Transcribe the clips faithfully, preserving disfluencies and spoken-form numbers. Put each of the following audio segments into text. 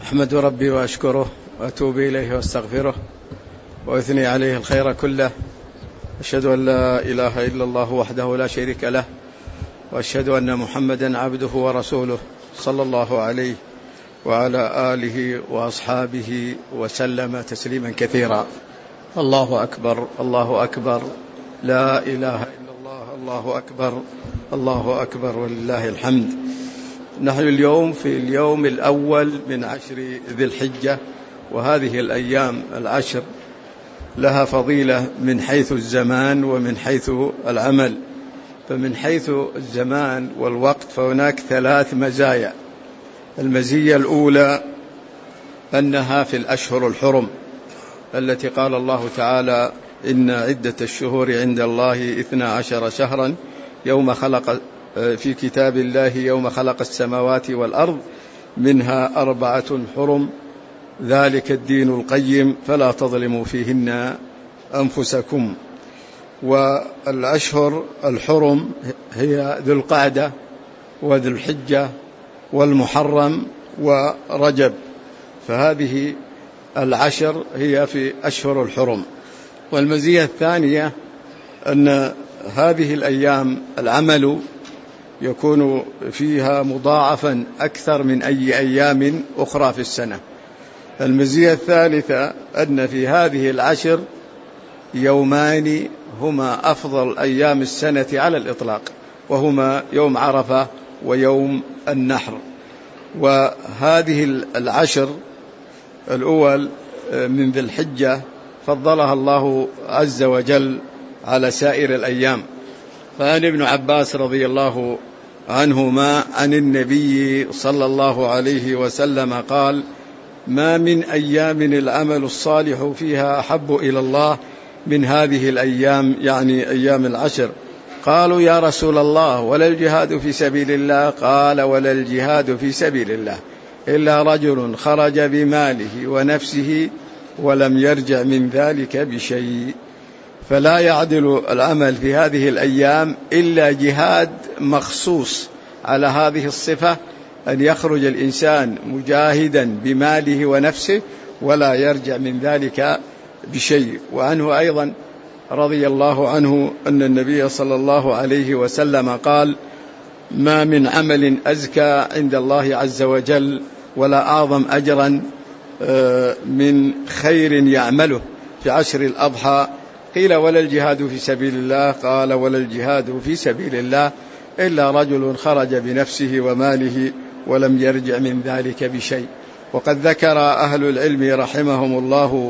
أحمد ربي وأشكره وأتوب إليه واستغفره وأثني عليه الخير كله. أشهد أن لا إله إلا الله وحده لا شريك له، وأشهد أن محمدا عبده ورسوله صلى الله عليه وعلى آله وأصحابه وسلم تسليما كثيرا. الله أكبر، الله أكبر، لا إله إلا الله، الله أكبر، الله أكبر ولله الحمد. نحن اليوم في اليوم الأول من عشر ذي الحجة، وهذه الأيام العشر لها فضيلة من حيث الزمان ومن حيث العمل. فمن حيث الزمان والوقت فهناك ثلاث مزايا. المزية الأولى أنها في الأشهر الحرم التي قال الله تعالى: إن عدة الشهور عند الله اثنا عشر شهرا يوم خلق في كتاب الله يوم خلق السماوات والأرض منها أربعة حرم ذلك الدين القيم فلا تظلموا فيهن أنفسكم. والأشهر الحرم هي ذو القعدة وذو الحجة والمحرم ورجب، فهذه العشر هي في أشهر الحرم. والمزية الثانية أن هذه الأيام العمل يكون فيها مضاعفا أكثر من أي أيام أخرى في السنة. المزية الثالثة أن في هذه العشر يومان هما أفضل أيام السنة على الإطلاق، وهما يوم عرفة ويوم النحر. وهذه العشر الأول من ذي الحجة فضلها الله عز وجل على سائر الأيام. فعن ابن عباس رضي الله عنهما عن النبي صلى الله عليه وسلم قال: ما من أيام العمل الصالح فيها أحب إلى الله من هذه الأيام، يعني أيام العشر. قالوا: يا رسول الله ولا الجهاد في سبيل الله؟ قال: ولا الجهاد في سبيل الله إلا رجل خرج بماله ونفسه ولم يرجع من ذلك بشيء. فلا يعدل العمل في هذه الأيام إلا جهاد مخصوص على هذه الصفة، أن يخرج الإنسان مجاهدا بماله ونفسه ولا يرجع من ذلك بشيء. وعنه أيضا رضي الله عنه أن النبي صلى الله عليه وسلم قال: ما من عمل أزكى عند الله عز وجل ولا أعظم أجرا من خير يعمله في عشر الأضحى. قيل: ولا الجهاد في سبيل الله؟ قال: ولا الجهاد في سبيل الله إلا رجل خرج بنفسه وماله ولم يرجع من ذلك بشيء. وقد ذكر أهل العلم رحمهم الله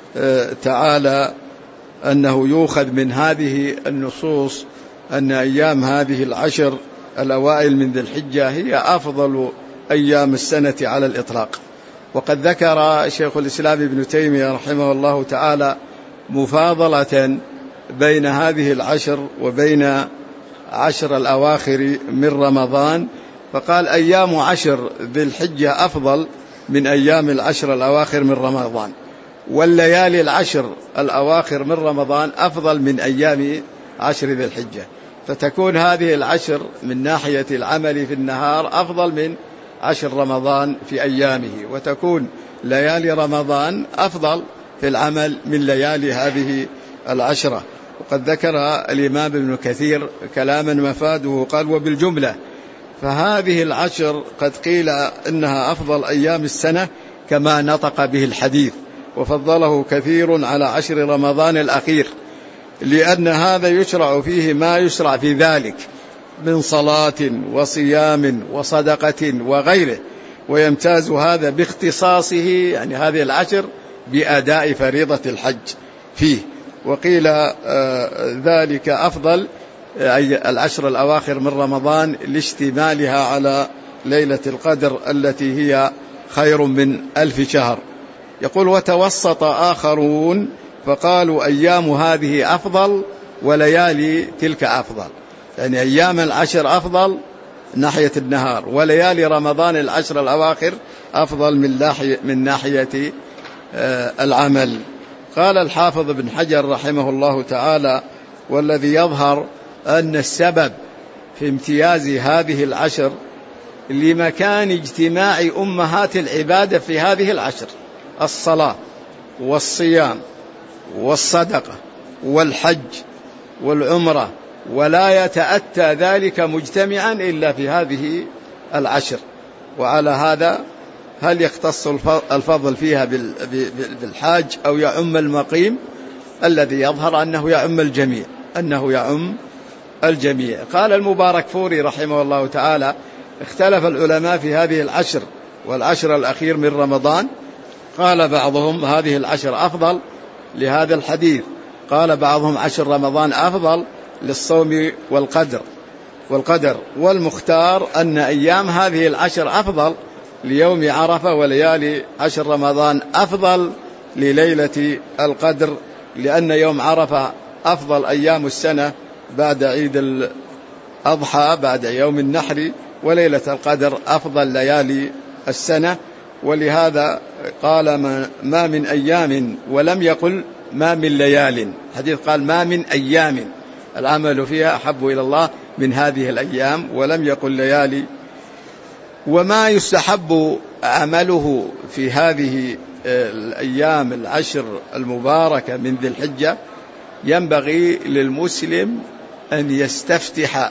تعالى أنه يؤخذ من هذه النصوص أن أيام هذه العشر الأوائل من ذي الحجة هي أفضل أيام السنة على الإطلاق. وقد ذكر شيخ الإسلام ابن تيمية رحمه الله تعالى مفاضلة بين هذه العشر وبين عشر الأواخر من رمضان، فقال: أيام عشر ذي الحجة أفضل من أيام العشر الأواخر من رمضان، والليالي العشر الأواخر من رمضان أفضل من أيام عشر ذي الحجة. فتكون هذه العشر من ناحية العمل في النهار أفضل من عشر رمضان في أيامه، وتكون ليالي رمضان أفضل في العمل من ليالي هذه العشرة. وقد ذكر الإمام ابن كثير كلاما مفاده قال: وبالجملة فهذه العشر قد قيل إنها أفضل أيام السنة كما نطق به الحديث، وفضله كثير على عشر رمضان الأخير، لأن هذا يشرع فيه ما يشرع في ذلك من صلاة وصيام وصدقة وغيره، ويمتاز هذا باختصاصه، يعني هذه العشر، بأداء فريضة الحج فيه. وقيل آه ذلك أفضل أي العشر الأواخر من رمضان لاشتمالها على ليلة القدر التي هي خير من ألف شهر. يقول: وتوسط آخرون فقالوا: أيام هذه أفضل وليالي تلك أفضل، يعني أيام العشر أفضل ناحية النهار، وليالي رمضان العشر الأواخر أفضل من ناحية, من ناحية آه العمل. قال الحافظ ابن حجر رحمه الله تعالى: والذي يظهر أن السبب في امتياز هذه العشر لمكان اجتماع أمهات العبادة في هذه العشر: الصلاة والصيام والصدقة والحج والعمرة، ولا يتأتى ذلك مجتمعا إلا في هذه العشر. وعلى هذا هل يختص الفضل فيها بالحاج أو يعم المقيم؟ الذي يظهر أنه يعم الجميع، أنه يعم الجميع. قال المباركفوري رحمه الله تعالى: اختلف العلماء في هذه العشر والعشر الأخير من رمضان. قال بعضهم هذه العشر أفضل لهذا الحديث، قال بعضهم عشر رمضان أفضل للصوم والقدر والقدر والمختار أن أيام هذه العشر أفضل ليوم عرفة، وليالي عشر رمضان أفضل لليلة القدر، لأن يوم عرفة أفضل أيام السنة بعد عيد الأضحى بعد يوم النحر، وليلة القدر أفضل ليالي السنة. ولهذا قال ما من أيام، ولم يقل ما من ليال، حديث قال ما من أيام العمل فيها أحب إلى الله من هذه الأيام، ولم يقل ليالي. وما يستحب عمله في هذه الأيام العشر المباركة من ذي الحجة: ينبغي للمسلم أن يستفتح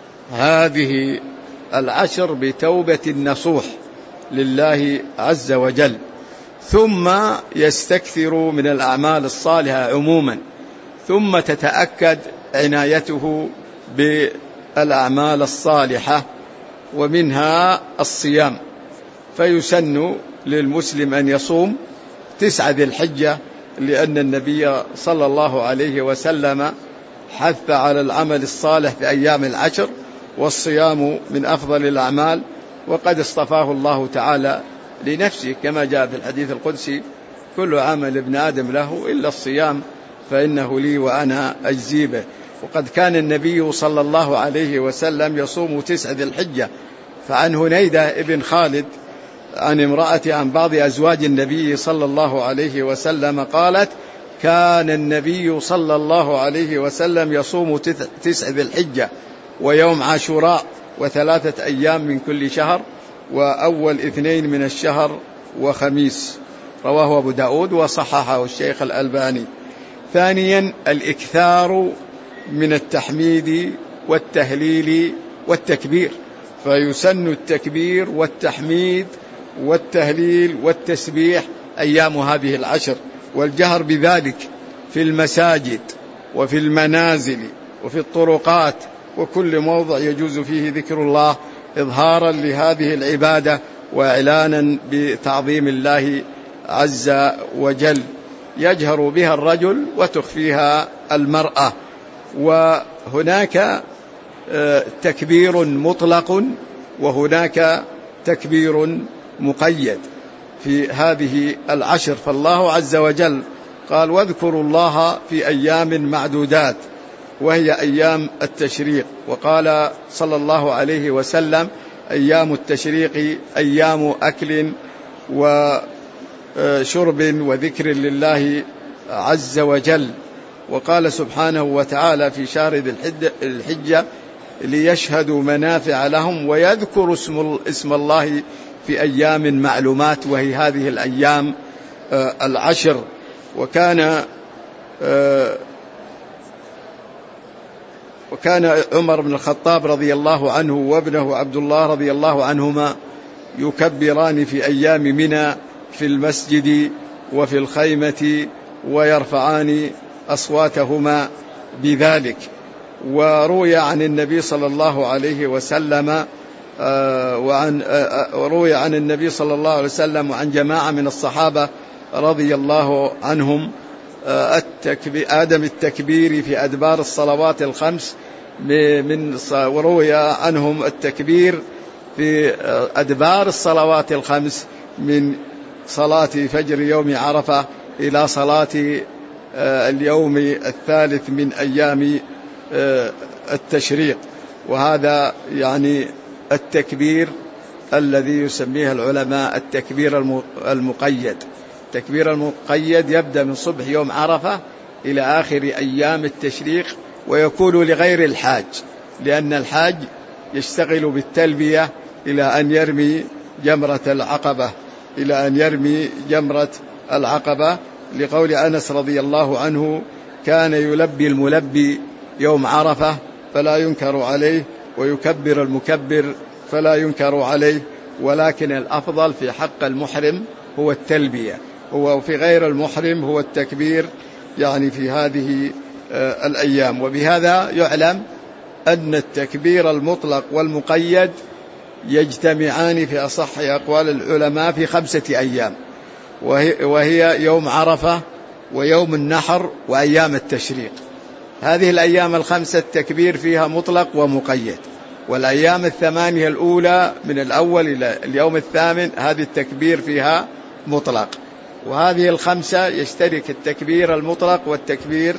هذه العشر بتوبة نصوح لله عز وجل، ثم يستكثر من الأعمال الصالحة عموما، ثم تتأكد عنايته بالأعمال الصالحة، ومنها الصيام. فيسن للمسلم أن يصوم تسعة ذي الحجة، لأن النبي صلى الله عليه وسلم حث على العمل الصالح في أيام العشر، والصيام من أفضل الأعمال، وقد اصطفاه الله تعالى لنفسه كما جاء في الحديث القدسي: كل عمل ابن آدم له إلا الصيام فإنه لي وأنا أجزي به. وقد كان النبي صلى الله عليه وسلم يصوم تسعة ذي الحجة. فعن هنيدة ابن خالد عن امرأة عن بعض أزواج النبي صلى الله عليه وسلم قالت: كان النبي صلى الله عليه وسلم يصوم تسعة ذي الحجة ويوم عاشوراء وثلاثة أيام من كل شهر وأول اثنين من الشهر وخميس. رواه أبو داود وصححه الشيخ الألباني. ثانيا: الإكثار من التحميد والتهليل والتكبير، فيسن التكبير والتحميد والتهليل والتسبيح أيام هذه العشر، والجهر بذلك في المساجد وفي المنازل وفي الطرقات وكل موضع يجوز فيه ذكر الله، إظهارا لهذه العبادة وإعلانا بتعظيم الله عز وجل. يجهر بها الرجل وتخفيها المرأة. وهناك تكبير مطلق وهناك تكبير مقيد في هذه العشر. فالله عز وجل قال: واذكروا الله في أيام معدودات، وهي أيام التشريق. وقال صلى الله عليه وسلم: أيام التشريق أيام أكل وشرب وذكر لله عز وجل. وقال سبحانه وتعالى في شهر ذي الحجة: ليشهدوا منافع لهم ويذكروا اسم الله في أيام معلومات، وهي هذه الأيام العشر. وكان وكان عمر بن الخطاب رضي الله عنه وابنه عبد الله رضي الله عنهما يكبران في أيام منى في المسجد وفي الخيمة، ويرفعان أصواتهما بذلك. وروي عن النبي صلى الله عليه وسلم وعن وروي عن النبي صلى الله عليه وسلم وعن جماعة من الصحابة رضي الله عنهم عدم التكبير في أدبار الصلوات الخمس، من وروي عنهم التكبير في أدبار الصلوات الخمس من صلاة فجر يوم عرفة إلى صلاة اليوم الثالث من أيام التشريق. وهذا يعني التكبير الذي يسميه العلماء التكبير المقيد. التكبير المقيد يبدأ من صبح يوم عرفة إلى آخر أيام التشريق، ويكون لغير الحاج، لأن الحاج يشتغل بالتلبية إلى أن يرمي جمرة العقبة إلى أن يرمي جمرة العقبة لقول أنس رضي الله عنه: كان يلبي الملبي يوم عرفة فلا ينكر عليه، ويكبر المكبر فلا ينكر عليه، ولكن الأفضل في حق المحرم هو التلبية، وفي غير المحرم هو التكبير، يعني في هذه الأيام. وبهذا يعلم أن التكبير المطلق والمقيد يجتمعان في أصح أقوال العلماء في خمسة أيام، وهي يوم عرفة ويوم النحر وأيام التشريق. هذه الأيام الخمسة التكبير فيها مطلق ومقيد، والأيام الثمانية الأولى من الأول إلى اليوم الثامن هذه التكبير فيها مطلق. وهذه الخمسة يشترك التكبير المطلق والتكبير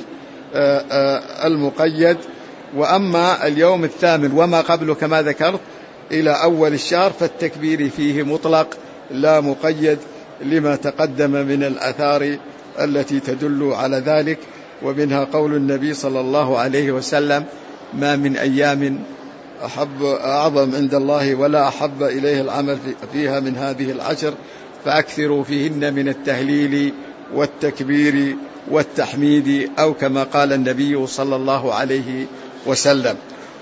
المقيد. وأما اليوم الثامن وما قبله كما ذكرت إلى أول الشهر فالتكبير فيه مطلق لا مقيد، لما تقدم من الآثار التي تدل على ذلك. ومنها قول النبي صلى الله عليه وسلم: ما من أيام أحب أعظم عند الله ولا أحب إليه العمل فيها من هذه العشر، فأكثروا فيهن من التهليل والتكبير والتحميد، أو كما قال النبي صلى الله عليه وسلم.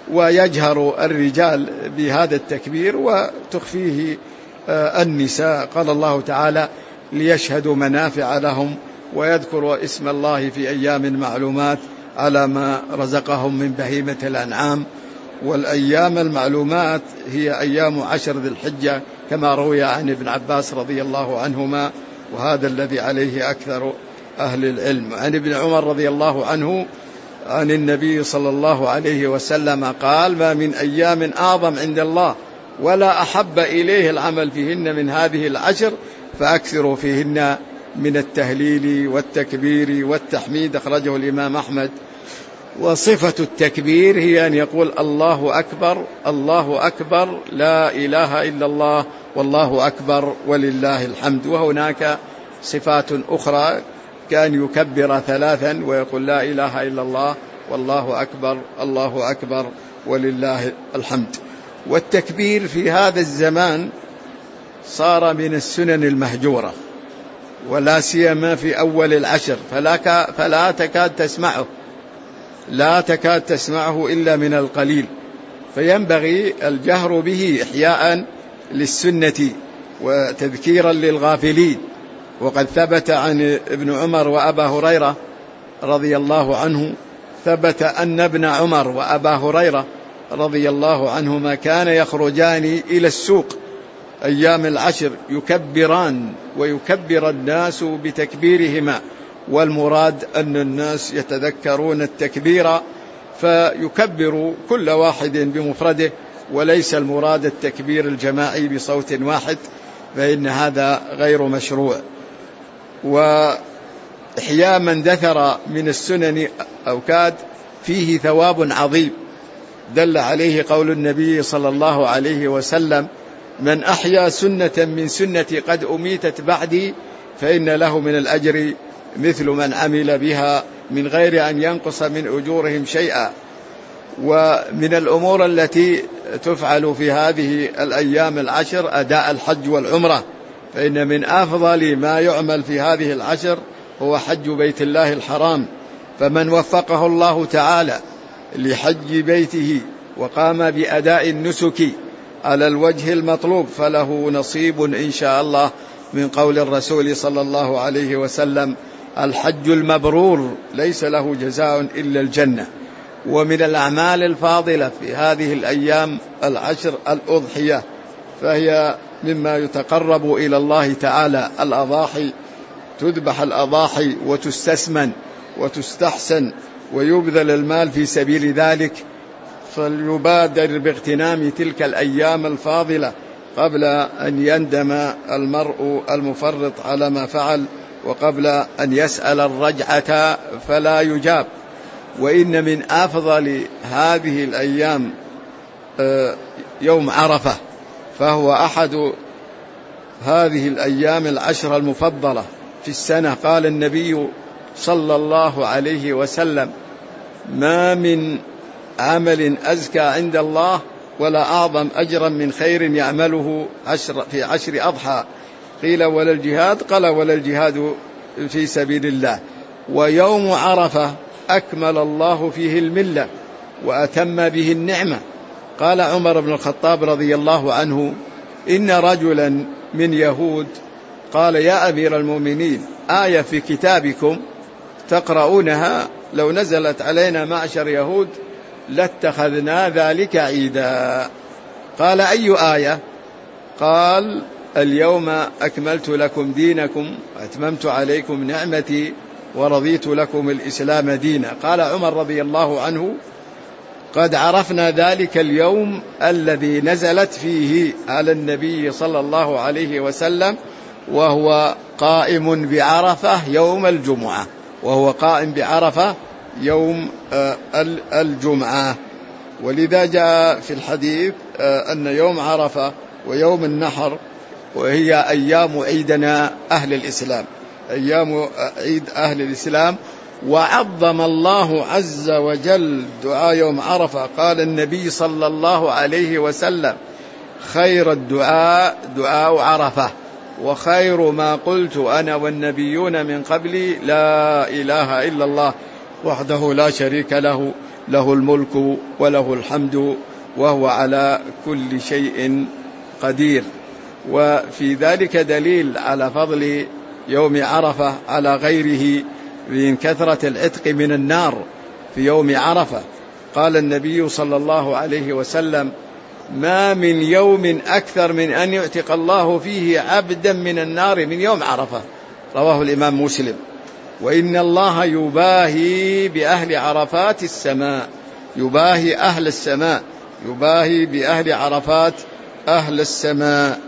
ويجهر الرجال بهذا التكبير وتخفيه النساء. قال الله تعالى: ليشهدوا منافع لهم ويذكروا اسم الله في أيام معلومات على ما رزقهم من بهيمة الأنعام. والأيام المعلومات هي أيام عشر ذي الحجة كما روي عن ابن عباس رضي الله عنهما، وهذا الذي عليه أكثر أهل العلم. عن ابن عمر رضي الله عنه عن النبي صلى الله عليه وسلم قال: ما من أيام أعظم عند الله ولا أحب إليه العمل فيهن من هذه العشر، فأكثروا فيهن من التهليل والتكبير والتحميد. أخرجه الإمام أحمد. وصفة التكبير هي أن يقول: الله أكبر الله أكبر لا إله إلا الله والله أكبر ولله الحمد. وهناك صفات أخرى، كان يكبر ثلاثا ويقول: لا إله إلا الله والله أكبر الله أكبر ولله الحمد. والتكبير في هذا الزمان صار من السنن المهجورة، ولا سيما في أول العشر، فلا, فلا تكاد تسمعه لا تكاد تسمعه إلا من القليل، فينبغي الجهر به إحياء للسنة وتذكيرا للغافلين. وقد ثبت عن ابن عمر وأبا هريرة رضي الله عنه ثبت أن ابن عمر وأبا هريرة رضي الله عنهما كان يخرجان إلى السوق أيام العشر يكبران ويكبر الناس بتكبيرهما، والمراد أن الناس يتذكرون التكبير فيكبر كل واحد بمفرده، وليس المراد التكبير الجماعي بصوت واحد، فإن هذا غير مشروع. وإحياء من دثر من السنن أوكاد فيه ثواب عظيم، دل عليه قول النبي صلى الله عليه وسلم: من أحيا سنة من سنتي قد أميتت بعدي فإن له من الأجر مثل من عمل بها من غير أن ينقص من أجورهم شيئا. ومن الأمور التي تفعل في هذه الأيام العشر أداء الحج والعمرة، فإن من أفضل ما يعمل في هذه العشر هو حج بيت الله الحرام، فمن وفقه الله تعالى لحج بيته وقام بأداء النسك على الوجه المطلوب فله نصيب إن شاء الله من قول الرسول صلى الله عليه وسلم: الحج المبرور ليس له جزاء إلا الجنة. ومن الأعمال الفاضلة في هذه الأيام العشر الأضحية، فهي مما يتقرب إلى الله تعالى. الأضاحي تذبح الأضاحي وتستسمن وتستحسن ويبذل المال في سبيل ذلك، فليبادر باغتنام تلك الأيام الفاضلة قبل أن يندم المرء المفرط على ما فعل، وقبل أن يسأل الرجعة فلا يجاب. وإن من أفضل هذه الأيام يوم عرفة، فهو أحد هذه الأيام العشر المفضلة في السنة. قال النبي صلى الله عليه وسلم: ما من عمل أزكى عند الله ولا أعظم أجرا من خير يعمله عشر في عشر أضحى. قيل ولا الجهاد؟ قال ولا الجهاد في سبيل الله. ويوم عرفة أكمل الله فيه الملة وأتم به النعمة. قال عمر بن الخطاب رضي الله عنه إن رجلا من يهود قال يا أمير المؤمنين آية في كتابكم تقرؤونها لو نزلت علينا معشر يهود لاتخذنا ذلك عيدا. قال أي آية؟ قال اليوم أكملت لكم دينكم وأتممت عليكم نعمتي ورضيت لكم الإسلام دينا. قال عمر رضي الله عنه قد عرفنا ذلك اليوم الذي نزلت فيه على النبي صلى الله عليه وسلم وهو قائم بعرفة يوم الجمعة وهو قائم بعرفة يوم الجمعة. ولذا جاء في الحديث أن يوم عرفة ويوم النحر وهي أيام عيدنا أهل الإسلام، أيام عيد أهل الإسلام. وعظم الله عز وجل دعاء يوم عرفة. قال النبي صلى الله عليه وسلم خير الدعاء دعاء عرفة وخير ما قلت أنا والنبيون من قبلي لا إله إلا الله وحده لا شريك له له الملك وله الحمد وهو على كل شيء قدير. وفي ذلك دليل على فضل يوم عرفة على غيره من كثرة العتق من النار في يوم عرفة. قال النبي صلى الله عليه وسلم ما من يوم أكثر من أن يعتق الله فيه عبدا من النار من يوم عرفة. رواه الإمام مسلم. وإن الله يباهي بأهل عرفات السماء، يباهي أهل السماء، يباهي بأهل عرفات أهل السماء.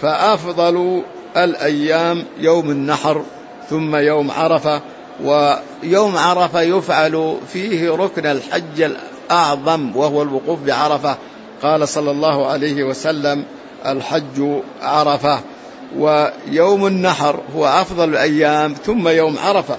فأفضل الأيام يوم النحر ثم يوم عرفة. ويوم عرفة يفعل فيه ركن الحج الأعظم وهو الوقوف بعرفة. قال صلى الله عليه وسلم الحج عرفة. ويوم النحر هو أفضل الأيام ثم يوم عرفة.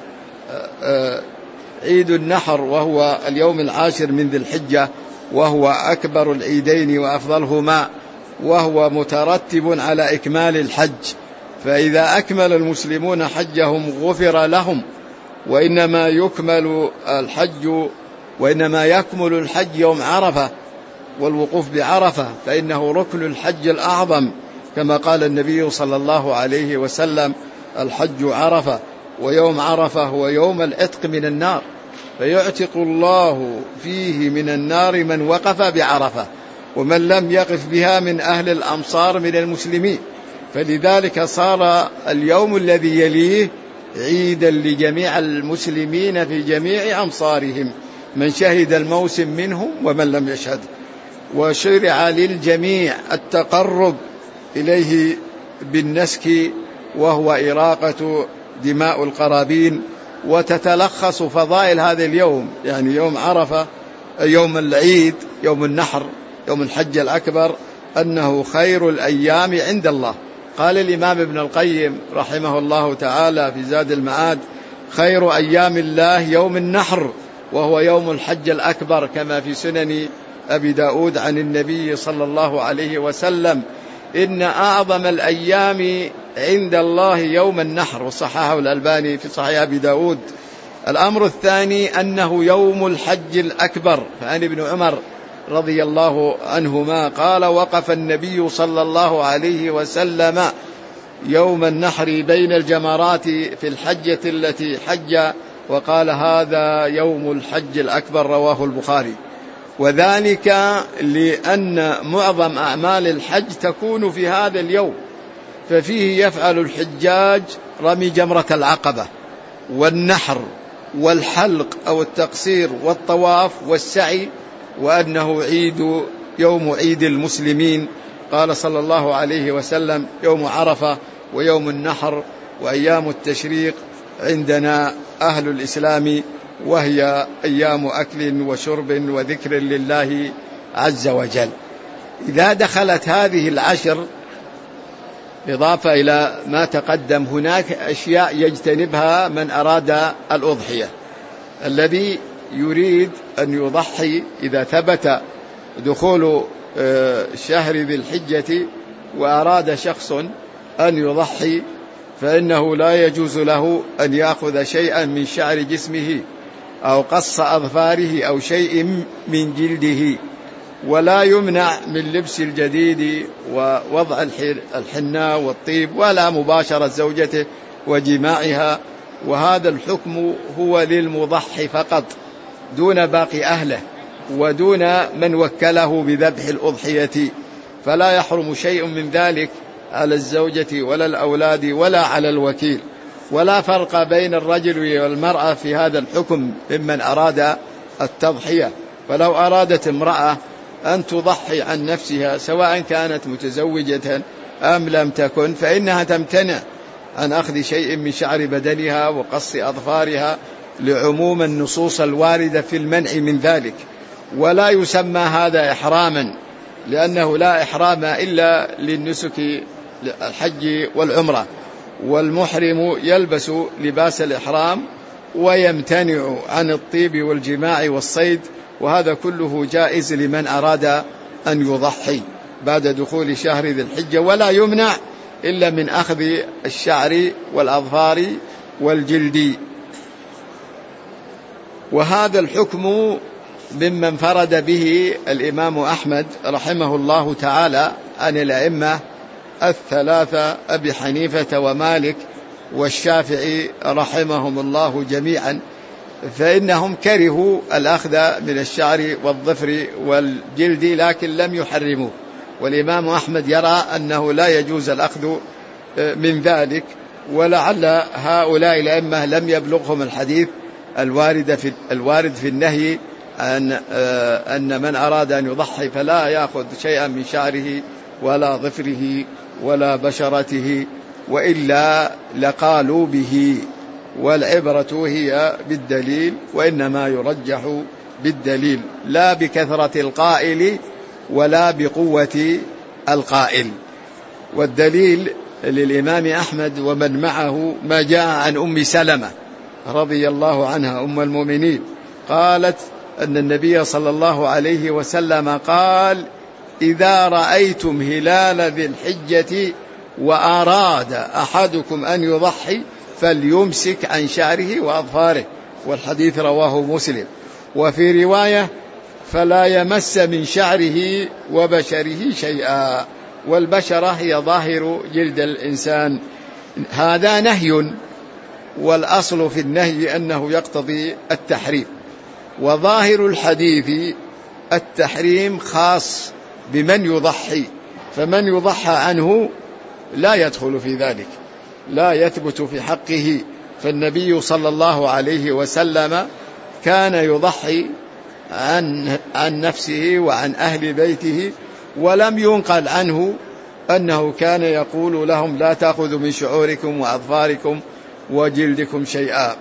عيد النحر وهو اليوم العاشر من ذي الحجة وهو أكبر العيدين وأفضلهما وهو مترتب على إكمال الحج. فإذا أكمل المسلمون حجهم غفر لهم. وإنما يكمل الحج وإنما يكمل الحج يوم عرفة والوقوف بعرفة فإنه ركن الحج الأعظم كما قال النبي صلى الله عليه وسلم الحج عرفة. ويوم عرفة هو يوم العتق من النار فيعتق الله فيه من النار من وقف بعرفة ومن لم يقف بها من أهل الأمصار من المسلمين. فلذلك صار اليوم الذي يليه عيدا لجميع المسلمين في جميع أمصارهم من شهد الموسم منهم ومن لم يشهد. وشرع للجميع التقرب إليه بالنسك وهو إراقة دماء القرابين. وتتلخص فضائل هذا اليوم يعني يوم عرفة يوم العيد يوم النحر يوم الحج الأكبر أنه خير الأيام عند الله. قال الإمام ابن القيم رحمه الله تعالى في زاد المعاد خير أيام الله يوم النحر وهو يوم الحج الأكبر كما في سنن أبي داود عن النبي صلى الله عليه وسلم إن أعظم الأيام عند الله يوم النحر وصححه الألباني في صحيح أبي داود. الأمر الثاني أنه يوم الحج الأكبر. فعن ابن عمر رضي الله عنهما قال وقف النبي صلى الله عليه وسلم يوم النحر بين الجمرات في الحجة التي حج وقال هذا يوم الحج الأكبر. رواه البخاري. وذلك لأن معظم أعمال الحج تكون في هذا اليوم ففيه يفعل الحجاج رمي جمرة العقبة والنحر والحلق أو التقصير والطواف والسعي وأنه عيد يوم عيد المسلمين. قال صلى الله عليه وسلم يوم عرفة ويوم النحر وأيام التشريق عندنا أهل الإسلام وهي أيام أكل وشرب وذكر لله عز وجل. إذا دخلت هذه العشر إضافة إلى ما تقدم هناك أشياء يجتنبها من أراد الأضحية. الذي يريد أن يضحي إذا ثبت دخول شهر ذي الحجة وأراد شخص أن يضحي فإنه لا يجوز له أن يأخذ شيئا من شعر جسمه أو قص أظفاره أو شيء من جلده، ولا يمنع من لبس الجديد ووضع الحناء والطيب، ولا مباشرة زوجته وجماعها. وهذا الحكم هو للمضحي فقط دون باقي أهله ودون من وكله بذبح الأضحية، فلا يحرم شيء من ذلك على الزوجة ولا الأولاد ولا على الوكيل. ولا فرق بين الرجل والمرأة في هذا الحكم ممن أراد التضحية. فلو أرادت امرأة أن تضحي عن نفسها سواء كانت متزوجة أم لم تكن فإنها تمتنع عن أخذ شيء من شعر بدنها وقص أظفارها لعموم النصوص الواردة في المنع من ذلك. ولا يسمى هذا إحراما، لأنه لا إحرام إلا للنسك الحج والعمرة، والمحرم يلبس لباس الإحرام ويمتنع عن الطيب والجماع والصيد، وهذا كله جائز لمن أراد أن يضحي بعد دخول شهر ذي الحجة، ولا يمنع إلا من أخذ الشعر والأظفار والجلد. وهذا الحكم ممن فرد به الإمام أحمد رحمه الله تعالى عن الأئمة الثلاثة أبي حنيفة ومالك والشافعي رحمهم الله جميعا، فإنهم كرهوا الأخذ من الشعر والظفر والجلد لكن لم يحرموه. والإمام أحمد يرى أنه لا يجوز الأخذ من ذلك، ولعل هؤلاء الأئمة لم يبلغهم الحديث الوارد في, الوارد في النهي أن, أن من أراد أن يضحي فلا يأخذ شيئا من شعره ولا ظفره ولا بشرته، وإلا لقالوا به. والعبرة هي بالدليل، وإنما يرجح بالدليل لا بكثرة القائل ولا بقوة القائل. والدليل للإمام أحمد ومن معه ما جاء عن أم سلمة رضي الله عنها أم المؤمنين قالت أن النبي صلى الله عليه وسلم قال: إذا رأيتم هلال ذي الحجة وأراد أحدكم أن يضحي فليمسك عن شعره وأظفاره. والحديث رواه مسلم. وفي رواية: فلا يمس من شعره وبشره شيئا. والبشرة هي ظاهر جلد الإنسان. هذا نهي، والأصل في النهي أنه يقتضي التحريم، وظاهر الحديث التحريم خاص بمن يضحي، فمن يضحى عنه لا يدخل في ذلك، لا يثبت في حقه. فالنبي صلى الله عليه وسلم كان يضحي عن, عن نفسه وعن أهل بيته، ولم ينقل عنه أنه كان يقول لهم: لا تأخذوا من شعوركم وأظفاركم وجلدكم شيئا.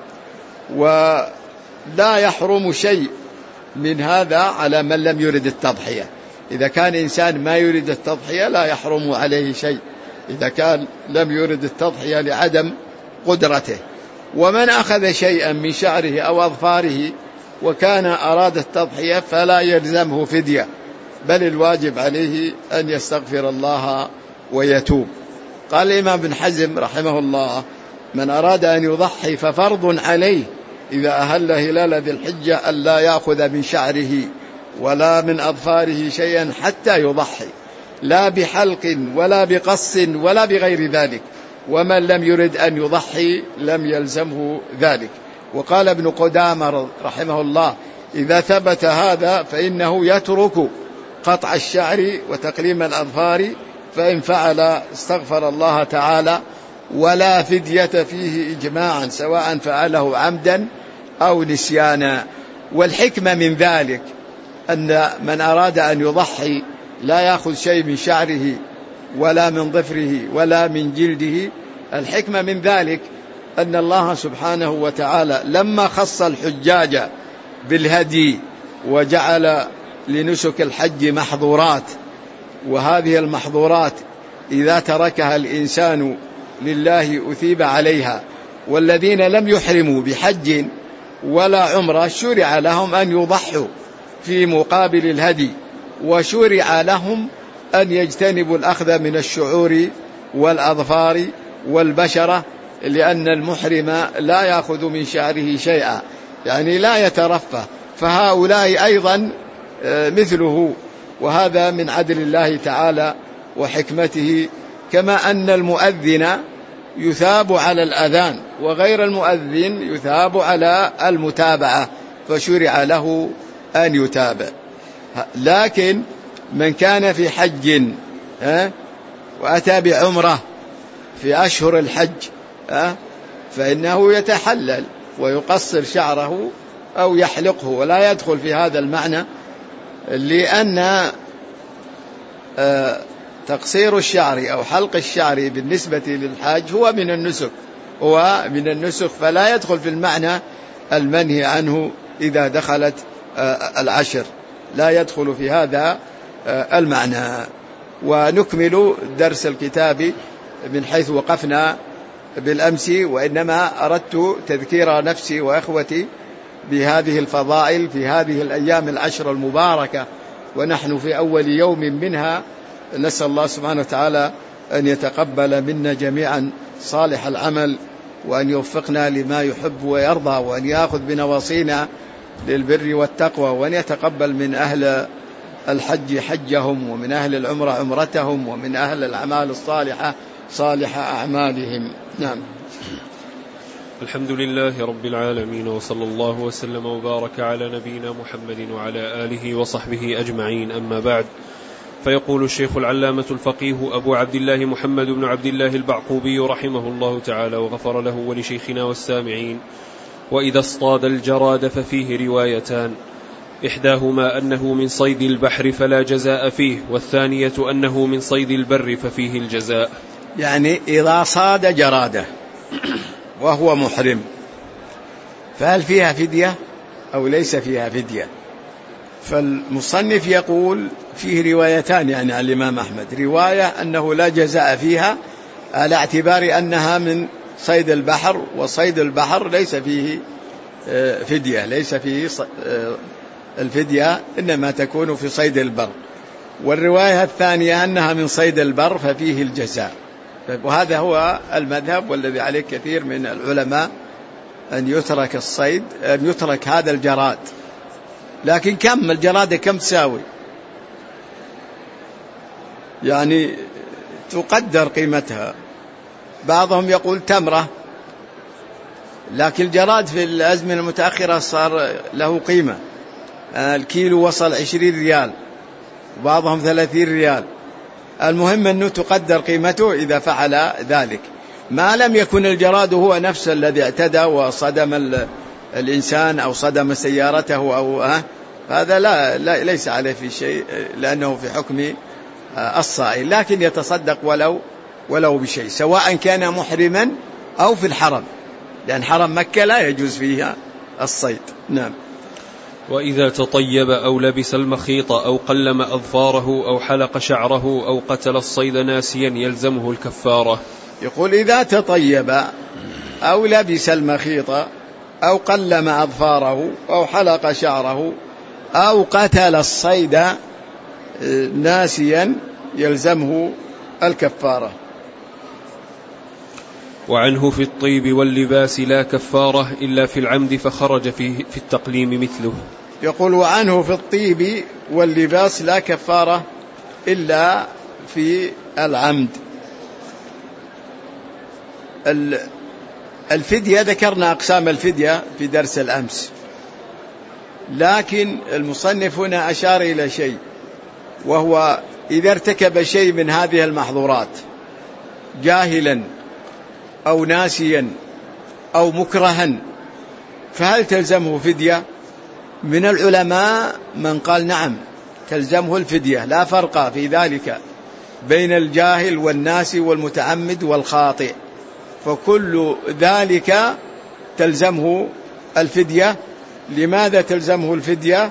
ولا يحرم شيء من هذا على من لم يرد التضحية. إذا كان إنسان ما يريد التضحية لا يحرم عليه شيء، إذا كان لم يرد التضحية لعدم قدرته. ومن أخذ شيئا من شعره أو أظفاره وكان أراد التضحية فلا يلزمه فدية، بل الواجب عليه أن يستغفر الله ويتوب. قال الإمام ابن حزم رحمه الله: من أراد أن يضحي ففرض عليه إذا أهل هلال ذي الحجة ألا يأخذ من شعره ولا من أظفاره شيئا حتى يضحي، لا بحلق ولا بقص ولا بغير ذلك. ومن لم يرد أن يضحي لم يلزمه ذلك. وقال ابن قدامة رحمه الله: إذا ثبت هذا فإنه يترك قطع الشعر وتقليم الأظفار، فإن فعل استغفر الله تعالى، ولا فدية فيه إجماعا سواء فعله عمدا أو نسيانا. والحكمة من ذلك أن من أراد أن يضحي لا يأخذ شيء من شعره ولا من ظفره ولا من جلده. الحكمة من ذلك أن الله سبحانه وتعالى لما خص الحجاج بالهدي وجعل لنسك الحج محظورات، وهذه المحظورات إذا تركها الإنسان لله أثيب عليها، والذين لم يحرموا بحج ولا عمرة شرع لهم أن يضحوا في مقابل الهدي، وشرع لهم أن يجتنبوا الأخذ من الشعور والأظفار والبشرة، لأن المحرم لا يأخذ من شعره شيئا، يعني لا يترفه، فهؤلاء أيضا مثله، وهذا من عدل الله تعالى وحكمته. كما أن المؤذن يثاب على الأذان وغير المؤذن يثاب على المتابعة، فشرع له أن يتابع. لكن من كان في حج وأتى بعمرة في أشهر الحج فإنه يتحلل ويقصر شعره أو يحلقه، ولا يدخل في هذا المعنى، لأن تقصير الشعر أو حلق الشعر بالنسبة للحاج هو من النسك، هو من النسك، فلا يدخل في المعنى المنهي عنه إذا دخلت العشر، لا يدخل في هذا المعنى. ونكمل درس الكتاب من حيث وقفنا بالأمس، وإنما أردت تذكير نفسي وإخوتي بهذه الفضائل في هذه الأيام العشر المباركة، ونحن في أول يوم منها. نسأل الله سبحانه وتعالى أن يتقبل منا جميعا صالح العمل، وأن يوفقنا لما يحب ويرضى، وأن يأخذ بنواصينا للبر والتقوى، وأن يتقبل من أهل الحج حجهم، ومن أهل العمرة عمرتهم، ومن أهل الأعمال الصالحة صالح أعمالهم. نعم. الحمد لله رب العالمين، وصلى الله وسلم وبارك على نبينا محمد وعلى آله وصحبه أجمعين، أما بعد. فيقول الشيخ العلامة الفقيه أبو عبد الله محمد بن عبد الله البعقوبي رحمه الله تعالى وغفر له ولشيخنا والسامعين: وإذا اصطاد الجراد ففيه روايتان، إحداهما أنه من صيد البحر فلا جزاء فيه، والثانية أنه من صيد البر ففيه الجزاء. يعني إذا صاد جرادة وهو محرم فهل فيها فدية أو ليس فيها فدية؟ فالمصنف يقول فيه روايتان، يعني عن الإمام أحمد: رواية أنه لا جزاء فيها على اعتبار أنها من صيد البحر، وصيد البحر ليس فيه فدية، ليس فيه الفدية إنما تكون في صيد البر. والرواية الثانية أنها من صيد البر ففيه الجزاء. وهذا هو المذهب والذي عليه كثير من العلماء، أن يترك الصيد، أن يترك هذا الجراد. لكن كم الجرادة كم تساوي؟ يعني تقدر قيمتها. بعضهم يقول تمرة، لكن الجراد في الأزمنة المتأخرة صار له قيمة، الكيلو وصل عشرين ريال، وبعضهم ثلاثين ريال. المهم أنه تقدر قيمته إذا فعل ذلك، ما لم يكن الجراد هو نفسه الذي اعتدى وصدم الإنسان أو صدم سيارته أو أه هذا لا, لا ليس عليه في شيء، لأنه في حكم الصائل، لكن يتصدق ولو ولو بشيء، سواء كان محرما أو في الحرم، لأن حرم مكة لا يجوز فيها الصيد. نعم. وإذا تطيب أو لبس المخيط أو قلم أظفاره أو حلق شعره أو قتل الصيد ناسيا يلزمه الكفارة. يقول إذا تطيب أو لبس المخيط أو قلم أظفاره أو حلق شعره أو قتل الصيد ناسيا يلزمه الكفارة. وعنه في الطيب واللباس لا كفارة إلا في العمد فخرج فيه في التقليم مثله. يقول وعنه في الطيب واللباس لا كفارة إلا في العمد. الفدية ذكرنا أقسام الفدية في درس الأمس، لكن المصنف هنا أشار إلى شيء، وهو إذا ارتكب شيء من هذه المحظورات جاهلا أو ناسيا أو مكرها فهل تلزمه فدية؟ من العلماء من قال نعم تلزمه الفدية، لا فرق في ذلك بين الجاهل والناسي والمتعمد والخاطئ، فكل ذلك تلزمه الفدية. لماذا تلزمه الفدية؟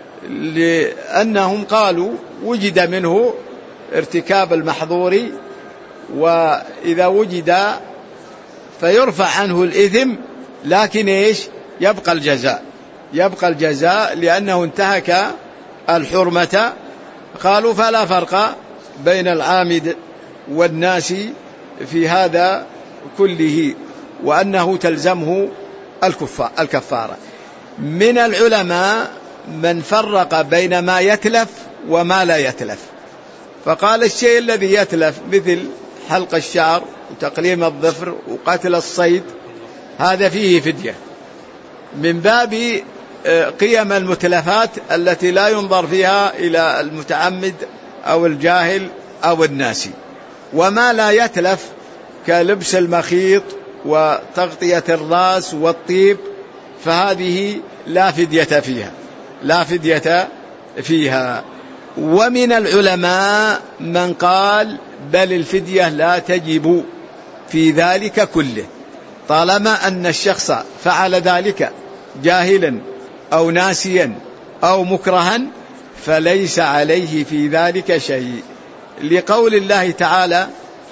لأنهم قالوا وجد منه ارتكاب المحظور، وإذا وجد فيرفع عنه الإثم، لكن إيش؟ يبقى الجزاء، يبقى الجزاء لأنه انتهك الحرمة قالوا فلا فرق بين العامد والناسي في هذا كله، وأنه تلزمه الكفارة. من العلماء من فرق بين ما يتلف وما لا يتلف، فقال الشيء الذي يتلف مثل حلق الشعر وتقليم الظفر وقتل الصيد هذا فيه فدية من باب قيم المتلفات التي لا ينظر فيها إلى المتعمد أو الجاهل أو الناسي. وما لا يتلف كلبس المخيط وتغطية الرأس والطيب فهذه لا فدية فيها لا فدية فيها. ومن العلماء من قال بل الفدية لا تجب في ذلك كله، طالما أن الشخص فعل ذلك جاهلا أو ناسيا أو مكرها فليس عليه في ذلك شيء، لقول الله تعالى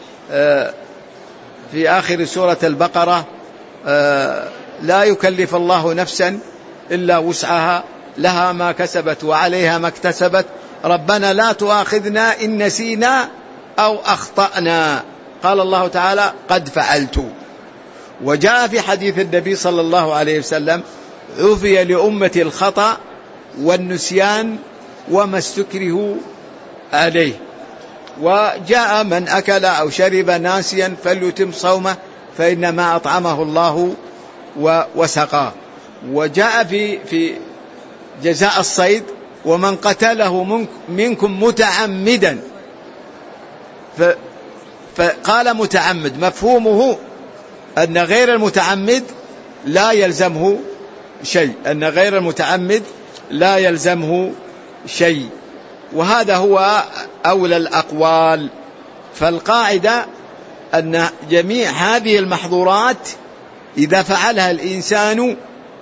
في آخر سورة البقرة لا يكلف الله نفسا إلا وسعها لها ما كسبت وعليها ما اكتسبت ربنا لا تؤاخذنا إن نسينا أو أخطأنا. قال الله تعالى قد فعلت. وجاء في حديث النبي صلى الله عليه وسلم عفي لأمة الخطأ والنسيان وما استكرهوا عليه. وجاء من أكل أو شرب ناسيا فليتم صومه فإنما أطعمه الله وسقاه. وجاء في في جزاء الصيد ومن قتله منكم متعمدا، فقال متعمد مفهومه أن غير المتعمد لا يلزمه شيء أن غير المتعمد لا يلزمه شيء وهذا هو أولى الأقوال. فالقاعدة أن جميع هذه المحظورات إذا فعلها الإنسان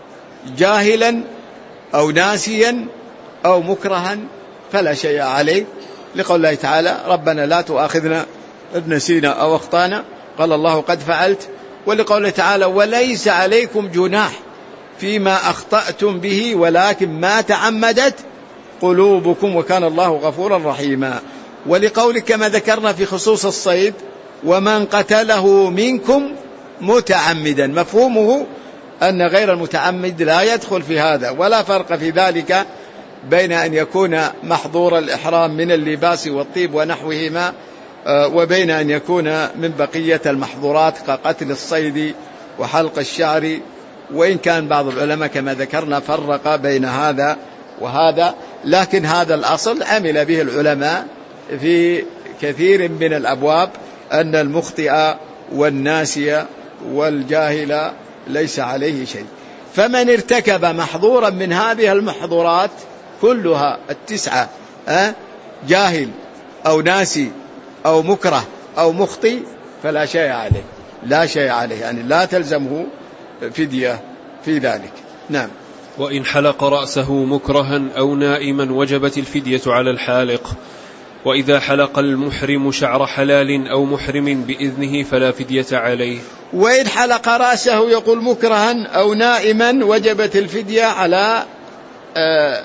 جاهلا أو ناسيا أو مكرها فلا شيء عليه، لقول الله تعالى ربنا لا تؤاخذنا إن نسينا أو أخطأنا قال الله قد فعلت. ولقول تعالى وليس عليكم جناح فيما أخطأتم به ولكن ما تعمدت قلوبكم وكان الله غفورا رحيما. ولقولك كما ذكرنا في خصوص الصيد ومن قتله منكم متعمدا، مفهومه أن غير المتعمد لا يدخل في هذا، ولا فرق في ذلك بين أن يكون محظور الإحرام من اللباس والطيب ونحوهما وبين أن يكون من بقية المحظورات كقتل الصيد وحلق الشعر، وإن كان بعض العلماء كما ذكرنا فرق بين هذا وهذا، لكن هذا الأصل عمل به العلماء في كثير من الأبواب أن المخطئ والناسي والجاهل ليس عليه شيء. فمن ارتكب محظورا من هذه المحظورات كلها التسعة جاهل أو ناسي أو مكره أو مخطئ فلا شيء عليه لا شيء عليه يعني لا تلزمه فدية في ذلك. نعم. وإن حلق رأسه مكرها أو نائما وجبت الفدية على الحالق. وإذا حلق المحرم شعر حلال أو محرم بإذنه فلا فدية عليه. وإن حلق رأسه يقول مكرها أو نائما وجبت الفدية على آه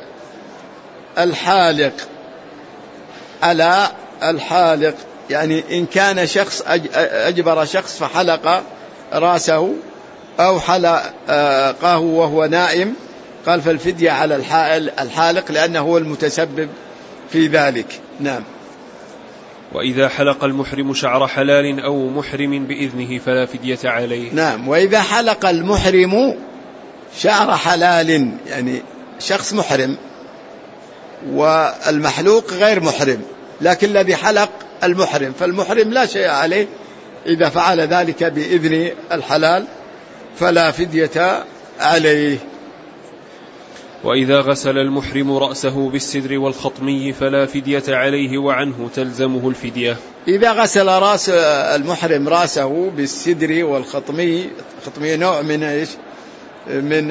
الحالق على الحالق يعني إن كان شخص أجبر شخص فحلق رأسه أو حلقه وهو نائم قال فالفدية على الحالق لأنه هو المتسبب في ذلك. نعم. وإذا حلق المحرم شعر حلال أو محرم بإذنه فلا فدية عليه. نعم. وإذا حلق المحرم شعر حلال يعني شخص محرم والمحلوق غير محرم لكن الذي حلق المحرم، فالمحرم لا شيء عليه إذا فعل ذلك بإذن الحلال فلا فدية عليه. وإذا غسل المحرم رأسه بالسدر والخطمي فلا فدية عليه وعنه تلزمه الفدية. إذا غسل رأس المحرم رأسه بالسدر والخطمي، الخطمي نوع من إيش من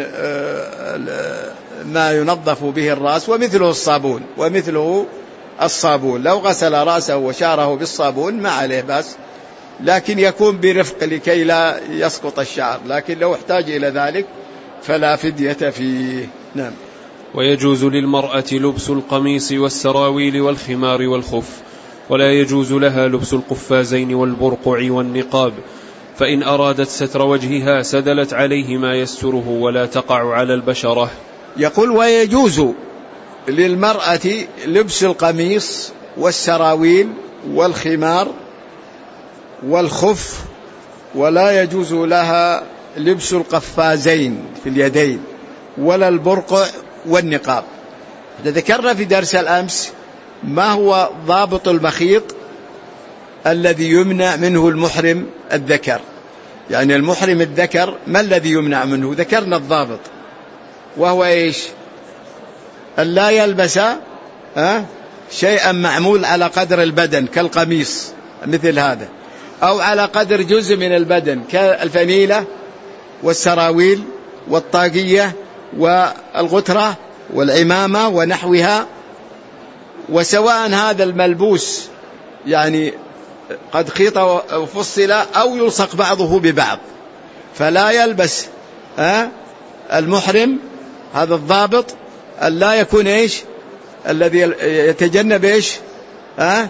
ما ينظف به الرأس ومثله الصابون ومثله الصابون لو غسل رأسه وشعره بالصابون ما عليه بس، لكن يكون برفق لكي لا يسقط الشعر، لكن لو احتاج إلى ذلك فلا فدية فيه. نعم. ويجوز للمرأة لبس القميص والسراويل والخمار والخف، ولا يجوز لها لبس القفازين والبرقع والنقاب، فإن أرادت ستر وجهها سدلت عليه ما يستره ولا تقع على البشرة. يقول ويجوز للمرأة لبس القميص والسراويل والخمار والخف، ولا يجوز لها لبس القفازين في اليدين ولا البرقع والنقاب. ذكرنا في درس الأمس ما هو ضابط المخيط الذي يمنع منه المحرم الذكر، يعني المحرم الذكر ما الذي يمنع منه؟ ذكرنا الضابط وهو إيش؟ أن لا يلبس أه؟ شيئا معمول على قدر البدن كالقميص مثل هذا، أو على قدر جزء من البدن كالفنيلة والسراويل والطاقية والغترة والعمامة ونحوها. وسواء هذا الملبوس يعني قد خيط وفصل أو يلصق بعضه ببعض، فلا يلبس أه؟ المحرم هذا الضابط أن لا يكون إيش الذي يتجنب إيش أه؟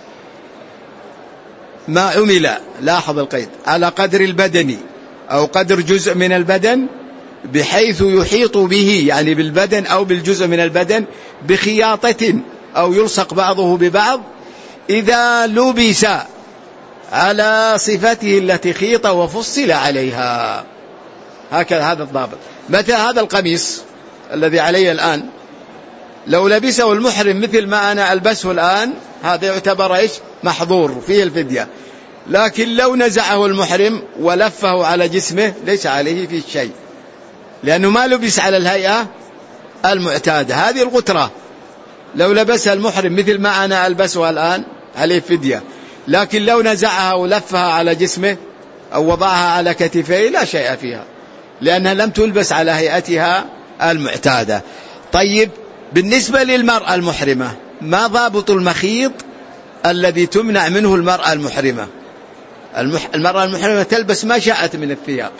ما عمل، لاحظ القيد، على قدر البدن أو قدر جزء من البدن بحيث يحيط به، يعني بالبدن أو بالجزء من البدن بخياطة أو يلصق بعضه ببعض، إذا لبس على صفته التي خيط وفصل عليها. هكذا هذا الضابط. متى هذا القميص الذي علي الآن لو لبسه المحرم مثل ما أنا ألبسه الآن هذا يعتبر إيش محظور فيه الفدية، لكن لو نزعه المحرم ولفه على جسمه ليس عليه فيه شيء، لأنه ما لبس على الهيئة المعتادة. هذه الغترة لو لبسها المحرم مثل ما أنا ألبسها الآن عليه فدية، لكن لو نزعها ولفها على جسمه أو وضعها على كتفيه لا شيء فيها، لأنها لم تلبس على هيئتها المعتادة. طيب بالنسبة للمرأة المحرمة ما ضابط المخيط الذي تمنع منه المرأة المحرمة؟ المرأة المحرمة تلبس ما شاءت من الثياب،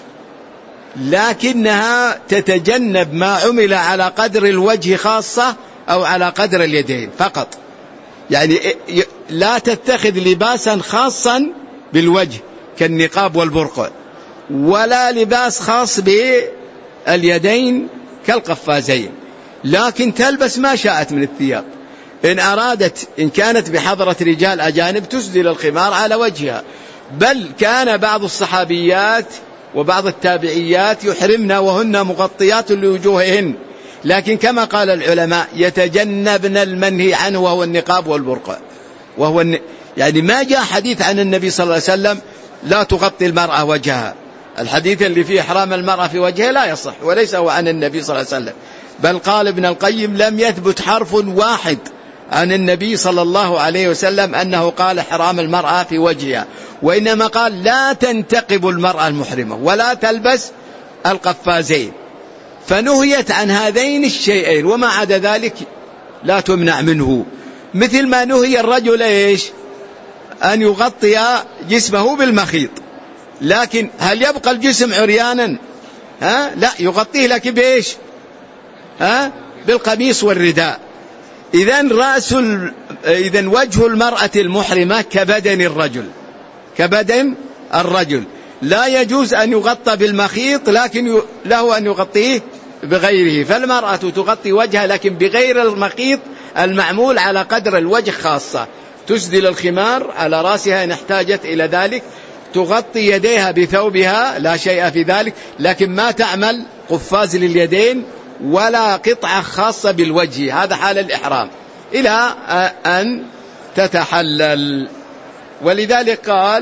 لكنها تتجنب ما عمل على قدر الوجه خاصة أو على قدر اليدين فقط، يعني لا تتخذ لباسا خاصا بالوجه كالنقاب والبرقع، ولا لباس خاص باليدين كالقفازين، لكن تلبس ما شاءت من الثياب. إن أرادت إن كانت بحضرة رجال أجانب تسدل الخمار على وجهها، بل كان بعض الصحابيات وبعض التابعيات يحرمن وهن مغطيات لوجوههن، لكن كما قال العلماء يتجنبن المنهي عنه وهو النقاب والبرقع، وهو الن... يعني ما جاء حديث عن النبي صلى الله عليه وسلم لا تغطي المرأة وجهها، الحديث اللي فيه إحرام المرأة في وجهها لا يصح وليس هو عن النبي صلى الله عليه وسلم، بل قال ابن القيم لم يثبت حرف واحد عن النبي صلى الله عليه وسلم أنه قال حرام المرأة في وجهها، وإنما قال لا تنتقب المرأة المحرمة ولا تلبس القفازين، فنهيت عن هذين الشيئين، وما عدا ذلك لا تمنع منه. مثل ما نهي الرجل إيش أن يغطي جسمه بالمخيط، لكن هل يبقى الجسم عريانا؟ ها؟ لا، يغطيه لكن بإيش؟ ها؟ بالقميص والرداء. إذن رأس ال... إذن وجه المرأة المحرمة كبدن الرجل، كبدن الرجل لا يجوز أن يغطى بالمخيط، لكن له أن يغطيه بغيره، فالمرأة تغطي وجهها لكن بغير المخيط المعمول على قدر الوجه خاصة، تسدل الخمار على رأسها إن احتاجت إلى ذلك، تغطي يديها بثوبها لا شيء في ذلك، لكن ما تعمل قفاز لليدين ولا قطعة خاصة بالوجه، هذا حال الإحرام إلى أن تتحلل. ولذلك قال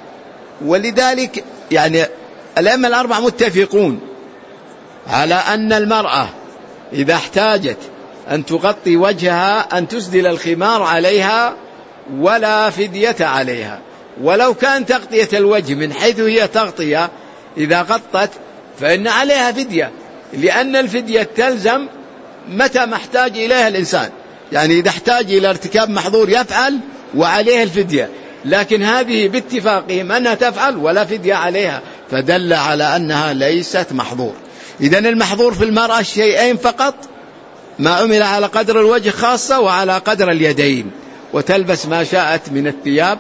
ولذلك يعني الأئمة الأربعة متفقون على أن المرأة إذا احتاجت أن تغطي وجهها أن تسدل الخمار عليها ولا فدية عليها، ولو كان تغطية الوجه من حيث هي تغطية إذا غطت فإن عليها فدية، لأن الفدية تلزم متى ما احتاج إليها الإنسان، يعني إذا احتاج إلى ارتكاب محظور يفعل وعليه الفدية، لكن هذه باتفاقهم أنها تفعل ولا فدية عليها، فدل على أنها ليست محظور. إذن المحظور في المرأة شيئين فقط، ما عمل على قدر الوجه خاصة وعلى قدر اليدين، وتلبس ما شاءت من الثياب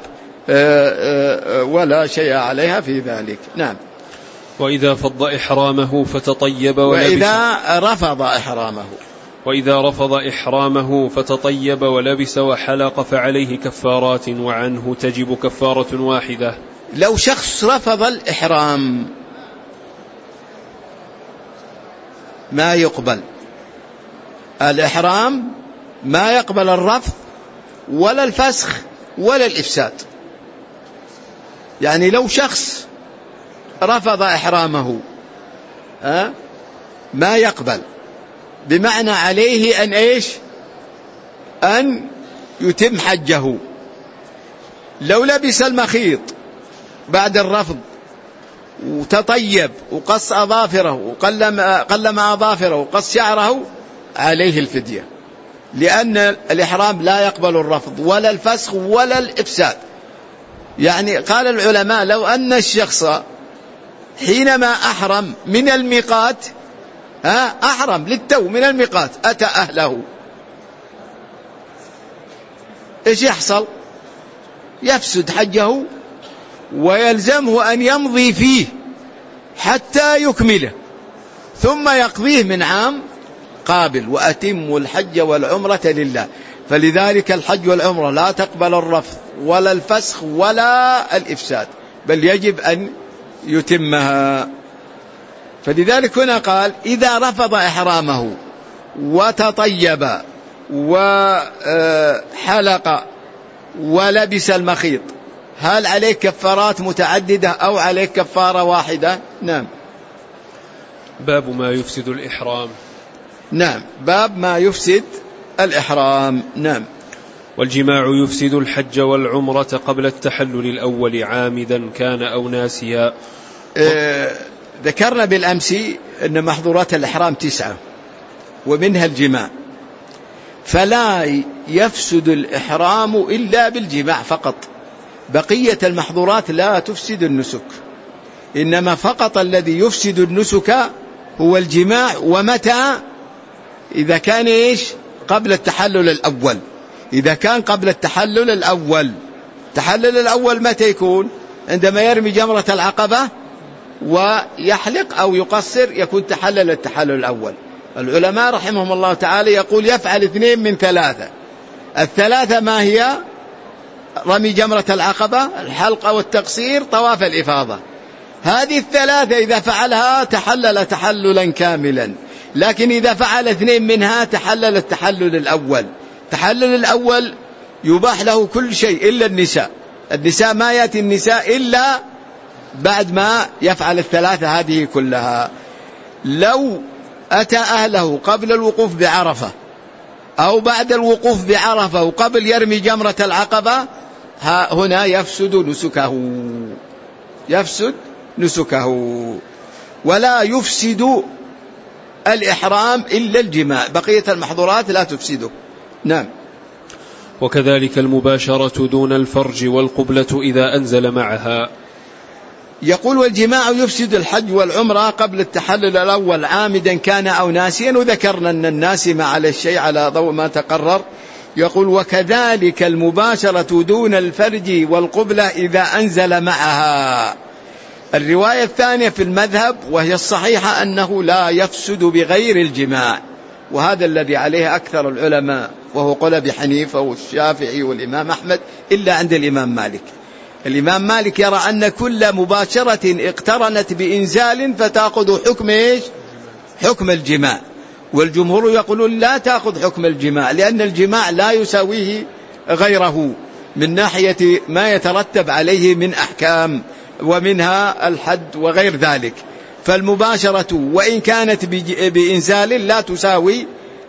ولا شيء عليها في ذلك. نعم. وإذا فض إحرامه فتطيب ولبس وإذا رفض إحرامه وإذا رفض إحرامه فتطيب ولبس وحلق فعليه كفارات، وعنه تجب كفارة واحدة. لو شخص رفض الإحرام ما يقبل الإحرام، ما يقبل الرفض ولا الفسخ ولا الإفساد. يعني لو شخص رفض إحرامه أه؟ ما يقبل، بمعنى عليه أن إيش أن يتم حجه. لو لبس المخيط بعد الرفض وتطيب وقص أظافره وقلم قلم أظافره وقص شعره عليه الفدية، لأن الإحرام لا يقبل الرفض ولا الفسخ ولا الإفساد. يعني قال العلماء لو أن الشخص حينما أحرم من الميقات ها أحرم للتو من الميقات أتى أهله، إيش يحصل؟ يفسد حجه ويلزمه أن يمضي فيه حتى يكمله، ثم يقضيه من عام قابل. وأتم الحج والعمرة لله. فلذلك الحج والعمرة لا تقبل الرفض ولا الفسخ ولا الإفساد، بل يجب أن يتمها. فلذلك هنا قال إذا رفض إحرامه وتطيب وحلق ولبس المخيط، هل عليك كفارات متعددة أو عليك كفارة واحدة؟ نعم. باب ما يفسد الإحرام. نعم، باب ما يفسد الإحرام. نعم. والجماع يفسد الحج والعمرة قبل التحلل الأول عامدا كان أو ناسيا. آه ذكرنا بالأمس أن محظورات الإحرام تسعة ومنها الجماع، فلا يفسد الإحرام إلا بالجماع فقط. بقية المحظورات لا تفسد النسك، إنما فقط الذي يفسد النسك هو الجماع. ومتى؟ إذا كان إيش قبل التحلل الأول. إذا كان قبل التحلل الأول، التحلل الأول متى يكون؟ عندما يرمي جمرة العقبة ويحلق أو يقصر يكون تحلل التحلل الأول. العلماء رحمهم الله تعالى يقول يفعل اثنين من ثلاثة. الثلاثة ما هي؟ رمي جمرة العقبة، الحلق أو التقصير، طواف الإفاضة. هذه الثلاثة إذا فعلها تحلل تحللا كاملا، لكن إذا فعل اثنين منها تحلل التحلل الأول. التحلل الأول يباح له كل شيء إلا النساء. النساء ما يأتي النساء إلا بعد ما يفعل الثلاثة هذه كلها. لو أتى أهله قبل الوقوف بعرفة أو بعد الوقوف بعرفة وقبل يرمي جمرة العقبة، هنا يفسد نسكه، يفسد نسكه. ولا يفسد الإحرام إلا الجماع، بقية المحظورات لا تفسده. نعم. وكذلك المباشرة دون الفرج والقبلة إذا أنزل معها. يقول والجماع يفسد الحج والعمرة قبل التحلل الأول عامدا كان أو ناسيا، وذكرنا أن الناسي ما عليه الشيء على ضوء ما تقرر. يقول وكذلك المباشرة دون الفرج والقبلة إذا أنزل معها. الرواية الثانية في المذهب وهي الصحيحة أنه لا يفسد بغير الجماع، وهذا الذي عليه أكثر العلماء، وهو قول أبي حنيفة والشافعي والإمام أحمد إلا عند الإمام مالك. الإمام مالك يرى أن كل مباشرة اقترنت بإنزال فتأخذ حكم إيش؟ حكم الجماع. والجمهور يقولون لا تأخذ حكم الجماع، لأن الجماع لا يساويه غيره من ناحية ما يترتب عليه من أحكام، ومنها الحد وغير ذلك. فالمباشرة وإن كانت بإنزال لا تساوي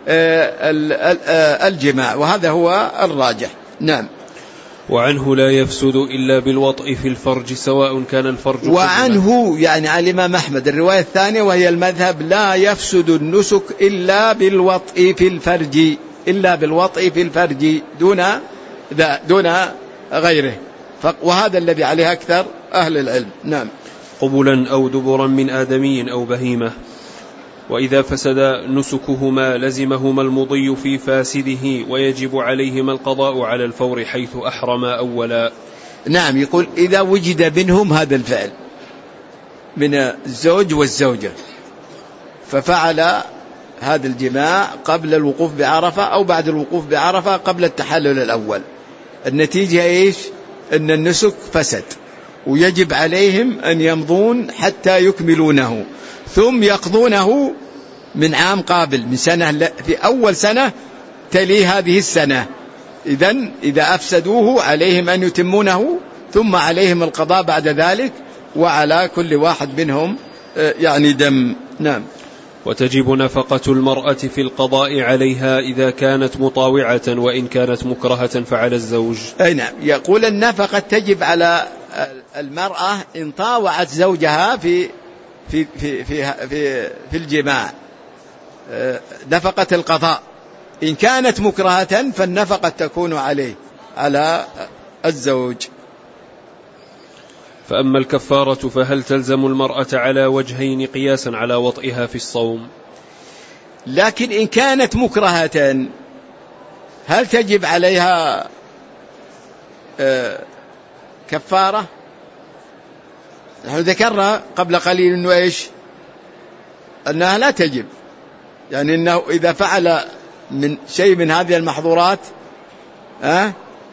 الجماع، وهذا هو الراجح. نعم. وعنه لا يفسد إلا بالوطء في الفرج سواء كان الفرج. وعنه يعني على الإمام أحمد الرواية الثانية وهي المذهب لا يفسد النسك إلا بالوطء في الفرج، إلا بالوطء في الفرج دون دون غيره، وهذا الذي عليه أكثر أهل العلم. نعم. قبلا أو دبرا من آدمي أو بهيمة. وإذا فسد نسكهما لزمهما المضي في فاسده ويجب عليهما القضاء على الفور حيث أحرم أولا. نعم، يقول إذا وجد منهم هذا الفعل من الزوج والزوجة ففعل هذا الجماع قبل الوقوف بعرفة أو بعد الوقوف بعرفة قبل التحلل الأول، النتيجة إيش؟ أن النسك فسد ويجب عليهم أن يمضون حتى يكملونه ثم يقضونه من عام قابل، من سنة في أول سنة تلي هذه السنة. إذن إذا أفسدوه عليهم أن يتمونه ثم عليهم القضاء بعد ذلك، وعلى كل واحد منهم يعني دم. نعم. وتجب نفقة المرأة في القضاء عليها إذا كانت مطاوعة، وإن كانت مكرهة فعلى الزوج. أي نعم، يقول النفقة تجب على المرأة إن طاوعت زوجها في في في في في, في الجماع، نفقة القضاء. إن كانت مكرهة فالنفقة تكون عليه على الزوج. فأما الكفارة فهل تلزم المرأة على وجهين قياسا على وطئها في الصوم؟ لكن إن كانت مكرهة هل تجب عليها كفارة؟ نحن ذكرنا قبل قليل أنه إيش؟ أنها لا تجب، يعني أنه إذا فعل من شيء من هذه المحظورات أه؟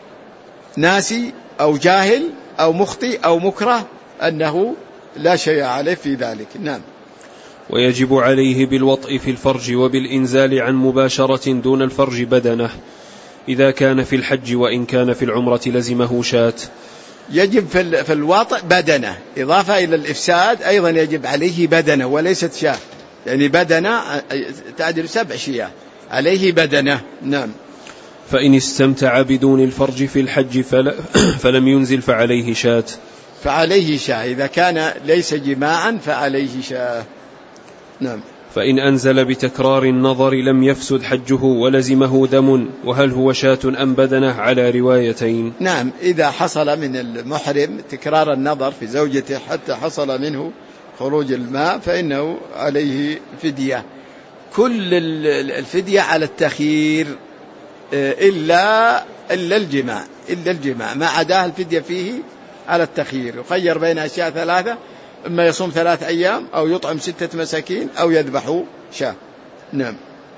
ناسي أو جاهل أو مخطئ أو مكره أنه لا شيء عليه في ذلك. نعم. ويجب عليه بالوطء في الفرج وبالإنزال عن مباشرة دون الفرج بدنه إذا كان في الحج، وإن كان في العمرة لزمه شاة. يجب في الوطء بدنه، إضافة إلى الإفساد أيضا يجب عليه بدنه وليست شاة، يعني بدنه تعدل سبع شياه عليه بدنه. نعم. فإن استمتع بدون الفرج في الحج فلم ينزل فعليه شاة. فعليه شاة إذا كان ليس جماعا فعليه شاة. نعم. فإن أنزل بتكرار النظر لم يفسد حجه ولزمه دم، وهل هو شاة أم بدنه على روايتين. نعم، إذا حصل من المحرم تكرار النظر في زوجته حتى حصل منه خروج الماء فإنه عليه فدية. كل الفدية على التخيير إلا إلا الجماع إلا الجماع ما عداه الفدية فيه على التخيير. يخير بين أشياء ثلاثة، إما يصوم ثلاث أيام أو يطعم ستة مساكين أو يذبح شاة. نعم.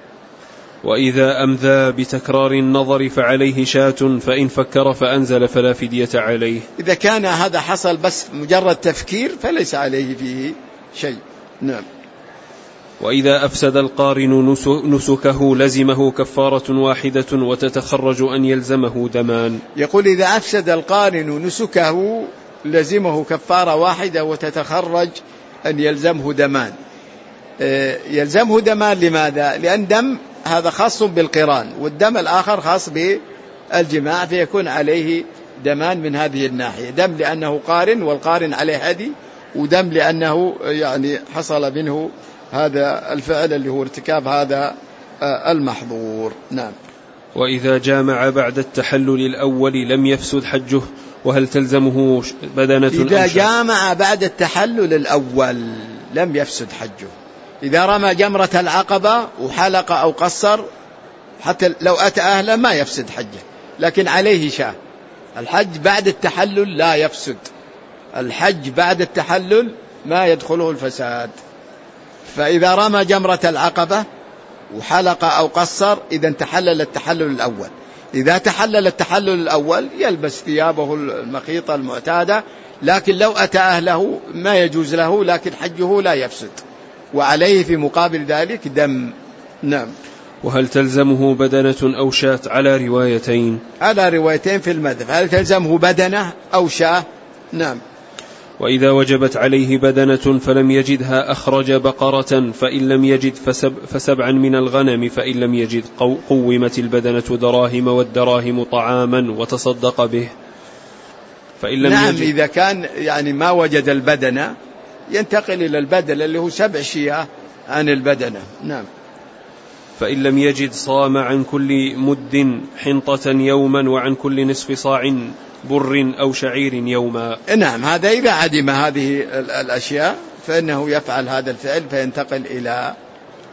وإذا أمذى بتكرار النظر فعليه شاة، فإن فكر فأنزل فلا فدية عليه. إذا كان هذا حصل بس مجرد تفكير فليس عليه فيه شيء. نعم. وإذا أفسد القارن نسكه لزمه كفارة واحدة وتتخرج أن يلزمه دمان. يقول إذا أفسد القارن نسكه لزمه كفارة واحدة وتتخرج أن يلزمه دمان. يلزمه دمان لماذا؟ لأن دم هذا خاص بالقران والدم الآخر خاص بالجماع، فيكون عليه دمان من هذه الناحية، دم لأنه قارن والقارن عليه هدي، ودم لأنه يعني حصل منه هذا الفعل اللي هو ارتكاب هذا المحظور. نعم. وإذا جامع بعد التحلل الأول لم يفسد حجه، وهل تلزمه بدنة؟ إذا جامع بعد التحلل الأول لم يفسد حجه. إذا رمى جمرة العقبة وحلق أو قصر حتى لو أتى أهله ما يفسد حجه، لكن عليه شاة. الحج بعد التحلل لا يفسد، الحج بعد التحلل ما يدخله الفساد. فإذا رمى جمرة العقبة وحلق أو قصر إذا تحلل التحلل الأول. إذا تحلل التحلل الأول يلبس ثيابه المخيطة المعتادة، لكن لو أتى أهله ما يجوز له، لكن حجه لا يفسد وعليه في مقابل ذلك دم. نعم. وهل تلزمه بدنة أو شاة؟ على روايتين على روايتين في المذهب، هل تلزمه بدنة أو شاة؟ نعم. وإذا وجبت عليه بدنة فلم يجدها أخرج بقرة، فإن لم يجد فسب فسبعا من الغنم، فإن لم يجد قومت البدنة دراهم والدراهم طعاما وتصدق به. فإن لم نعم. يجد إذا كان يعني ما وجد البدنة ينتقل إلى البدل اللي هو سبع شياه عن البدنة. نعم. فإن لم يجد صام عن كل مد حنطة يوما وعن كل نصف صاع بر أو شعير يوما. نعم. هذا إذا عدم هذه الأشياء فإنه يفعل هذا الفعل فينتقل إلى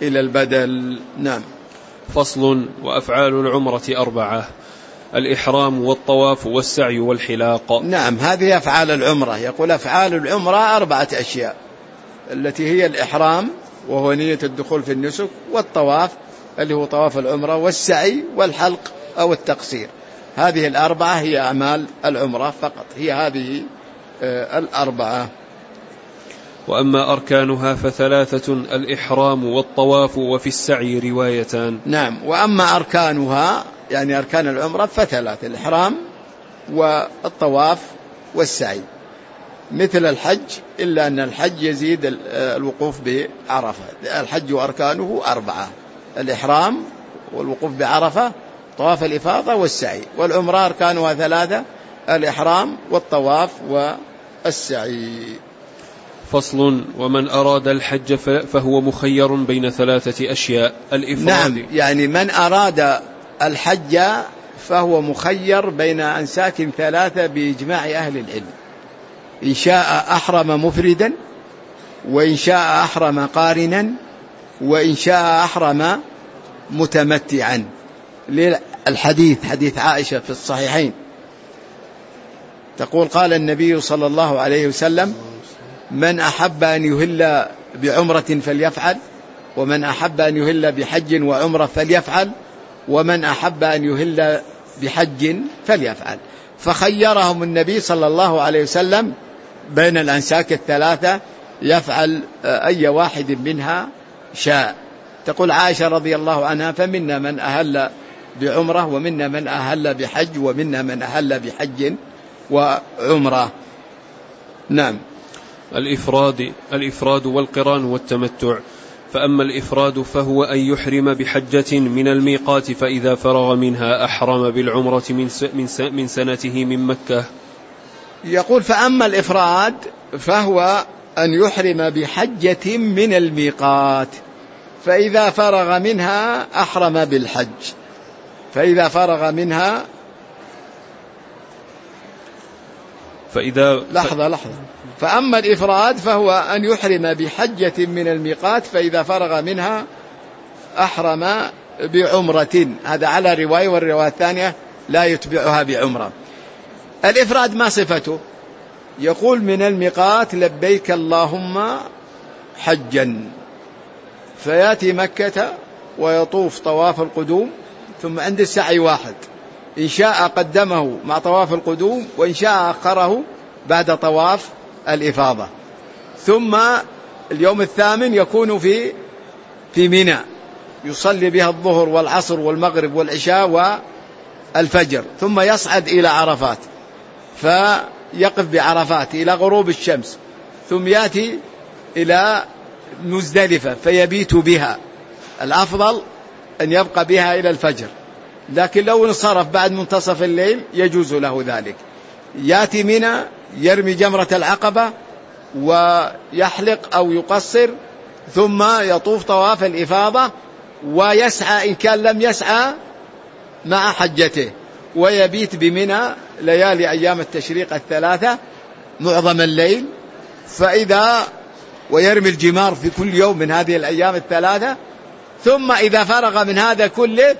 إلى البدل. نعم. فصل. وأفعال العمرة أربعة: الإحرام والطواف والسعي والحلاق. نعم، هذه أفعال العمرة. يقول أفعال العمرة أربعة أشياء، التي هي الإحرام وهو نية الدخول في النسك، والطواف اللي هو طواف العمرة، والسعي والحلق أو التقصير. هذه الأربعة هي أعمال العمرة فقط، هي هذه الأربعة. وأما أركانها فثلاثة: الإحرام والطواف وفي السعي روايتان. نعم. وأما أركانها يعني أركان العمرة فثلاثة: الإحرام والطواف والسعي، مثل الحج، إلا أن الحج يزيد الوقوف بعرفة. الحج وأركانه أربعة: الإحرام والوقوف بعرفة، طواف الإفاضة والسعي. والعمرة أركانها ثلاثة: الإحرام والطواف والسعي. فصل. ومن أراد الحج فهو مخير بين ثلاثة أشياء: الإفراد. نعم، يعني من أراد الحج فهو مخير بين أنساك ثلاثة بإجماع أهل العلم: إن شاء أحرم مفردا، وإن شاء أحرم قارنا، وإن شاء أحرم متمتعا. الحديث حديث عائشة في الصحيحين تقول: قال النبي صلى الله عليه وسلم: من أحب أن يهل بعمرة فليفعل، ومن أحب أن يهل بحج وعمرة فليفعل، ومن أحب أن يهل بحج فليفعل. فخيرهم النبي صلى الله عليه وسلم بين الأنساك الثلاثة، يفعل أي واحد منها شاء. تقول عائشة رضي الله عنها: فمنا من أهل بعمرة، ومنا من أهل بحج، ومنا من أهل بحج وعمرة. نعم. الإفراد الإفراد والقران والتمتع. فأما الإفراد فهو أن يحرم بحجة من الميقات، فإذا فرغ منها أحرم بالعمرة من سنته من مكة. يقول: فأما الإفراد فهو أن يحرم بحجة من الميقات، فإذا فرغ منها أحرم بالحج. فإذا فرغ منها فإذا لحظة لحظة فأما الإفراد فهو أن يحرم بحجة من الميقات، فإذا فرغ منها أحرم بعمرة. هذا على رواية، والرواية الثانية لا يتبعها بعمرة. الإفراد ما صفته؟ يقول: من الميقات لبيك اللهم حجا، فيأتي مكة ويطوف طواف القدوم، ثم عند السعي واحد، إن شاء قدمه مع طواف القدوم، وإن شاء أخره بعد طواف الإفاضة. ثم اليوم الثامن يكون في في منى، يصلي بها الظهر والعصر والمغرب والعشاء والفجر، ثم يصعد إلى عرفات فيقف بعرفات إلى غروب الشمس، ثم يأتي إلى مزدلفة فيبيت بها. الأفضل أن يبقى بها إلى الفجر، لكن لو انصرف بعد منتصف الليل يجوز له ذلك. يأتي منى، يرمي جمرة العقبة ويحلق أو يقصر، ثم يطوف طواف الإفاضة، ويسعى إن كان لم يسعى مع حجته، ويبيت بمنى ليالي أيام التشريق الثلاثة معظم الليل. فإذا ويرمي الجمار في كل يوم من هذه الأيام الثلاثة. ثم إذا فرغ من هذا كله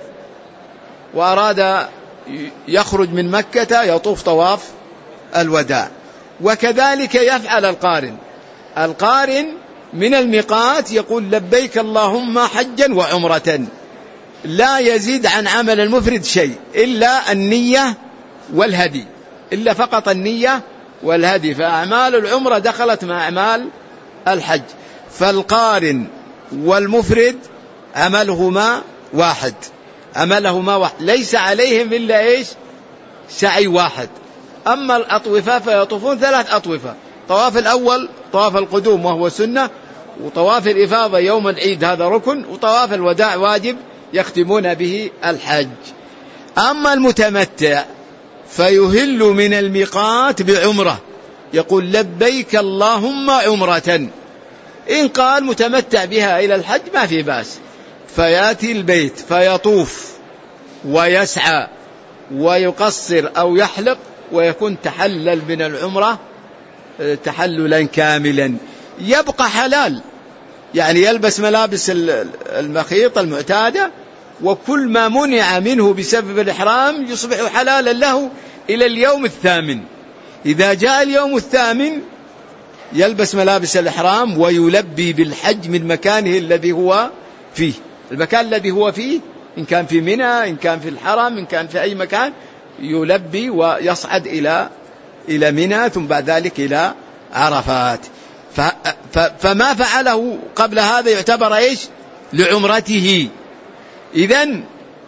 وأراد يخرج من مكة يطوف طواف الوداع. وكذلك يفعل القارن. القارن من الميقات يقول: لبيك اللهم حجا وعمرة، لا يزيد عن عمل المفرد شيء إلا النية والهدي، إلا فقط النية والهدي. فأعمال العمرة دخلت مع أعمال الحج. فالقارن والمفرد عملهما واحد، عملهما واحد، ليس عليهم إلا إيش؟ سعي واحد. أما الأطوفة فيطوفون ثلاث أطوفة: طواف الأول طواف القدوم وهو سنة، وطواف الإفاضة يوم العيد هذا ركن، وطواف الوداع واجب يختمون به الحج. أما المتمتع فيهل من الميقات بعمرة، يقول: لبيك اللهم عمرة. إن قال متمتع بها إلى الحج ما في بأس، فيأتي البيت فيطوف ويسعى ويقصر أو يحلق، ويكون تحلل من العمرة تحللا كاملا. يبقى حلال يعني يلبس ملابس المخيط المعتادة، وكل ما منع منه بسبب الإحرام يصبح حلالا له إلى اليوم الثامن. إذا جاء اليوم الثامن يلبس ملابس الإحرام ويلبي بالحج من مكانه الذي هو فيه. المكان الذي هو فيه إن كان في منى، إن كان في الحرم، إن كان في أي مكان، يلبي ويصعد إلى إلى منى ثم بعد ذلك إلى عرفات. فما فعله قبل هذا يعتبر إيش؟ لعمرته. إذن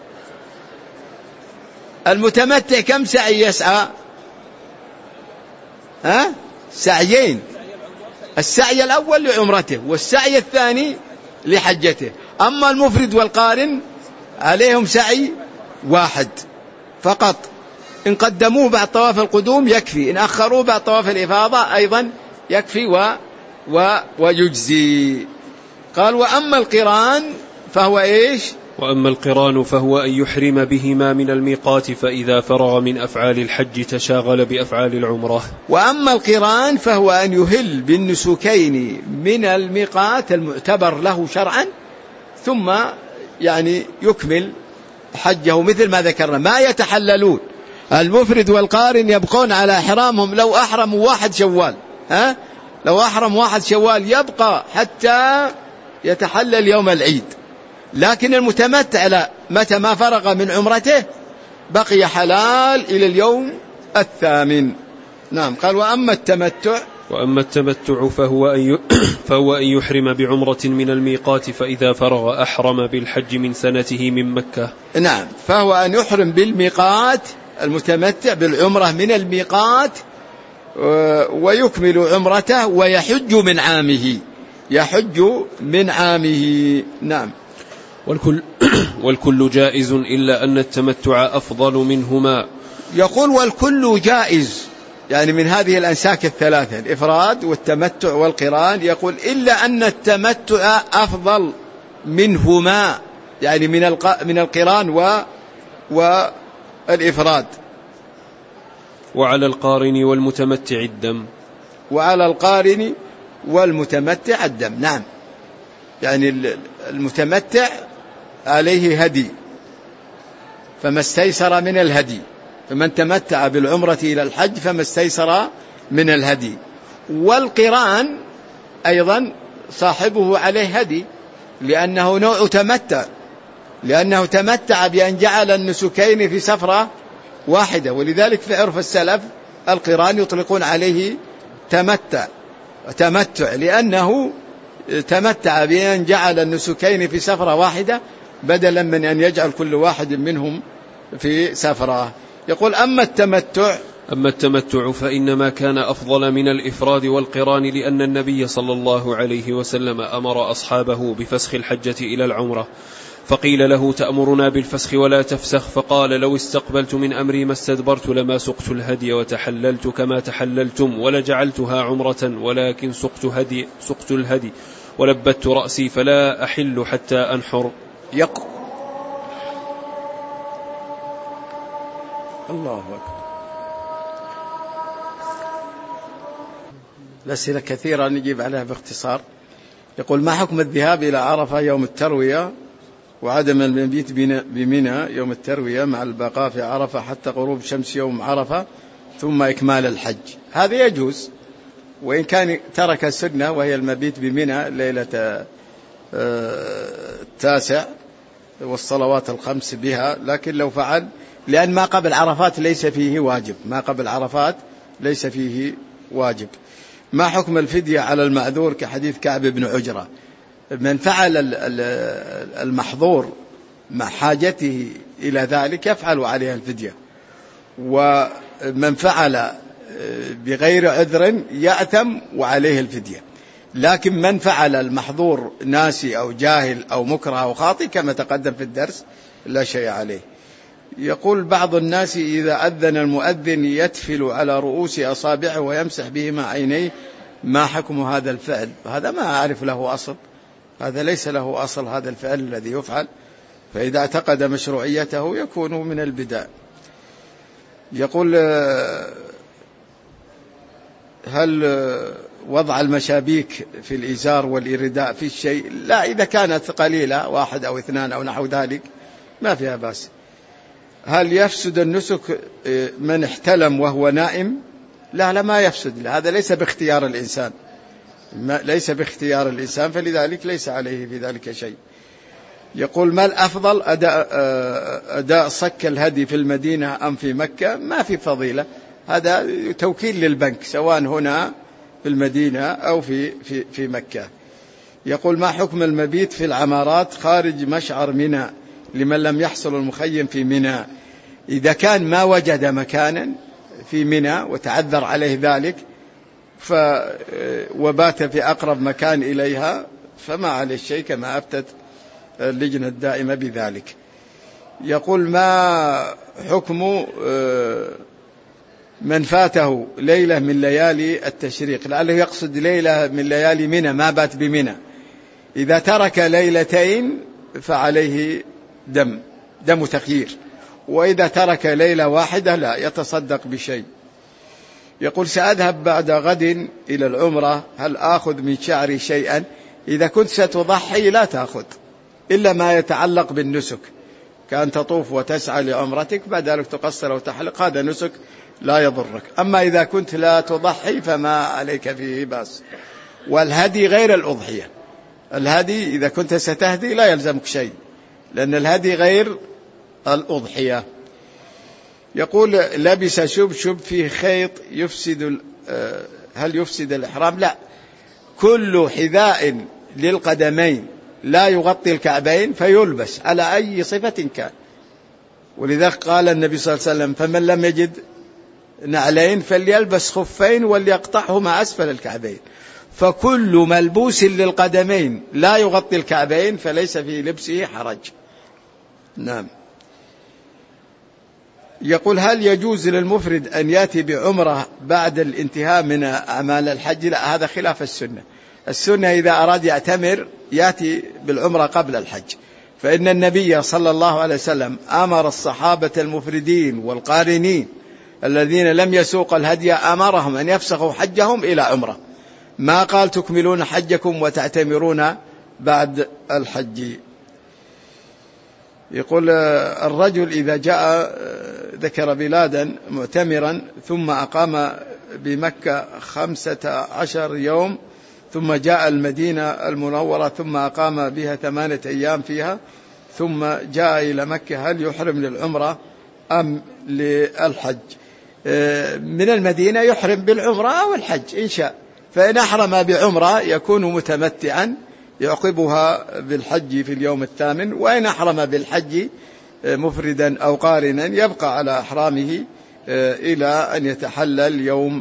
المتمتع كم سعي يسعى؟ ها؟ سعيين. السعي الأول لعمرته والسعي الثاني لحجته. أما المفرد والقارن عليهم سعي واحد فقط، إن قدموه بعد طواف القدوم يكفي، إن أخروه بعد طواف الإفاضة أيضا يكفي و و ويجزي. قال وأما القران فهو إيش؟ وأما القران فهو أن يحرم بهما من الميقات، فإذا فرغ من أفعال الحج تشاغل بأفعال العمرة. وأما القران فهو أن يهل بالنسكين من الميقات المعتبر له شرعا، ثم يعني يكمل حجه مثل ما ذكرنا. ما يتحللون المفرد والقارن يبقون على إحرامهم. لو أحرموا واحد شوال، ها؟ لو أحرم واحد شوال يبقى حتى يتحلل يوم العيد. لكن المتمتع لا، متى ما فرغ من عمرته بقي حلال إلى اليوم الثامن. نعم. قال وأما التمتع وأما التمتع فهو أن فهو أن يحرم بعمرة من الميقات، فإذا فرغ أحرم بالحج من سنته من مكة. نعم. فهو أن يحرم بالميقات، المتمتع بالعمرة من الميقات، ويكمل عمرته ويحج من عامه، يحج من عامه. نعم. والكل, والكل جائز إلا أن التمتع أفضل منهما. يقول والكل جائز، يعني من هذه الأنساك الثلاثة الإفراد والتمتع والقران، يقول إلا أن التمتع أفضل منهما، يعني من من القران و والإفراد. وعلى القارن والمتمتع الدم. وعلى القارن والمتمتع الدم. نعم. يعني المتمتع عليه هدي، فما استيسر من الهدي، فمن تمتع بالعمرة إلى الحج فما استيسر من الهدي. والقران أيضا صاحبه عليه هدي، لأنه نوع تمتع، لأنه تمتع بأن جعل النسكين في سفرة واحدة. ولذلك في عرف السلف القران يطلقون عليه تمتع تمتع لأنه تمتع بأن جعل النسكين في سفرة واحدة بدلا من أن يجعل كل واحد منهم في سفرة. يقول أما التمتع أما التمتع فإنما كان أفضل من الإفراد والقران، لأن النبي صلى الله عليه وسلم أمر أصحابه بفسخ الحجة إلى العمرة، فقيل له تأمرنا بالفسخ ولا تفسخ؟ فقال لو استقبلت من أمري ما استدبرت لما سقت الهدي وتحللت كما تحللتم ولجعلتها عمرة، ولكن سقت, هدي سقت الهدي ولبت رأسي فلا أحل حتى أنحر. يق الله أكبر. الأسئلة كثيرة نجيب عليها باختصار. يقول ما حكم الذهاب إلى عرفة يوم التروية وعدم المبيت بمنى يوم التروية مع البقاء في عرفة حتى غروب شمس يوم عرفة ثم إكمال الحج؟ هذا يجوز، وإن كان ترك السنة وهي المبيت بمنى ليلة التاسع والصلوات الخمس بها، لكن لو فعل، لأن ما قبل عرفات ليس فيه واجب، ما قبل عرفات ليس فيه واجب. ما حكم الفدية على المعذور كحديث كعب بن عجرة؟ من فعل المحظور مع حاجته إلى ذلك يفعل عليه الفدية، ومن فعل بغير عذر يأثم وعليه الفدية. لكن من فعل المحظور ناسي أو جاهل أو مكره أو خاطئ كما تقدم في الدرس لا شيء عليه. يقول بعض الناس إذا أذن المؤذن يتفل على رؤوس أصابعه ويمسح بهما عينيه، ما حكم هذا الفعل؟ هذا ما أعرف له أصل، هذا ليس له أصل، هذا الفعل الذي يفعل، فإذا اعتقد مشروعيته يكون من البدع. يقول هل وضع المشابيك في الإزار والإرداء في الشيء، لا، إذا كانت قليلة واحد أو اثنان أو نحو ذلك ما فيها بأس. هل يفسد النسك من احتلم وهو نائم؟ لا لا، ما يفسد، هذا ليس باختيار الإنسان، ليس باختيار الإنسان، فلذلك ليس عليه في ذلك شيء. يقول ما الأفضل، أداء, أداء صك الهدي في المدينة أم في مكة؟ ما في فضيلة، هذا توكيل للبنك سواء هنا في المدينة أو في, في, في مكة. يقول ما حكم المبيت في العمارات خارج مشعر منى لمن لم يحصل المخيم في منى؟ إذا كان ما وجد مكانا في منى وتعذر عليه ذلك وبات في أقرب مكان إليها فما عليه شيء، كما أفتت اللجنة الدائمة بذلك. يقول ما حكم من فاته ليلة من ليالي التشريق؟ لعله يقصد ليلة من ليالي منى، ما بات بمنى. إذا ترك ليلتين فعليه دم دم تخيير، وإذا ترك ليلة واحدة لا يتصدق بشيء. يقول سأذهب بعد غد إلى العمرة، هل آخذ من شعري شيئا؟ إذا كنت ستضحي لا تأخذ إلا ما يتعلق بالنسك، كأن تطوف وتسعى لعمرتك بعد ذلك تقصر وتحلق، هذا نسك لا يضرك. أما إذا كنت لا تضحي فما عليك فيه بأس. والهدي غير الأضحية، الهدي إذا كنت ستهدي لا يلزمك شيء، لأن الهدي غير الأضحية. يقول لبس شبشب فيه خيط يفسد، هل يفسد الإحرام؟ لا، كل حذاء للقدمين لا يغطي الكعبين فيلبس على أي صفة كان. ولذلك قال النبي صلى الله عليه وسلم فمن لم يجد نعلين فليلبس خفين وليقطعهما أسفل الكعبين. فكل ملبوس للقدمين لا يغطي الكعبين فليس في لبسه حرج. نعم. يقول هل يجوز للمفرد أن يأتي بعمرة بعد الانتهاء من أعمال الحج؟ لا، هذا خلاف السنة. السنة إذا أراد يعتمر يأتي بالعمرة قبل الحج، فإن النبي صلى الله عليه وسلم أمر الصحابة المفردين والقارنين الذين لم يسوق الهدي أمرهم أن يفسخوا حجهم إلى عمرة، ما قال تكملون حجكم وتعتمرون بعد الحج. يقول الرجل إذا جاء ذكر بلادا معتمرا ثم أقام بمكة خمسة عشر يوم ثم جاء المدينة المنورة ثم أقام بها ثمانية أيام فيها ثم جاء إلى مكة، هل يحرم للعمرة أم للحج؟ من المدينة يحرم بالعمرة أو الحج إن شاء، فإن أحرم بعمرة يكون متمتعا يعقبها بالحج في اليوم الثامن، وإن أحرم بالحج مفردا أو قارنا يبقى على أحرامه إلى أن يتحلل يوم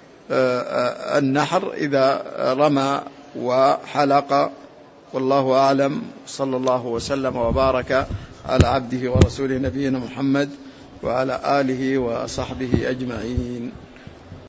النحر إذا رمى وحلق. والله أعلم، صلى الله وسلم وبارك على عبده ورسوله نبينا محمد وعلى آله وصحبه أجمعين.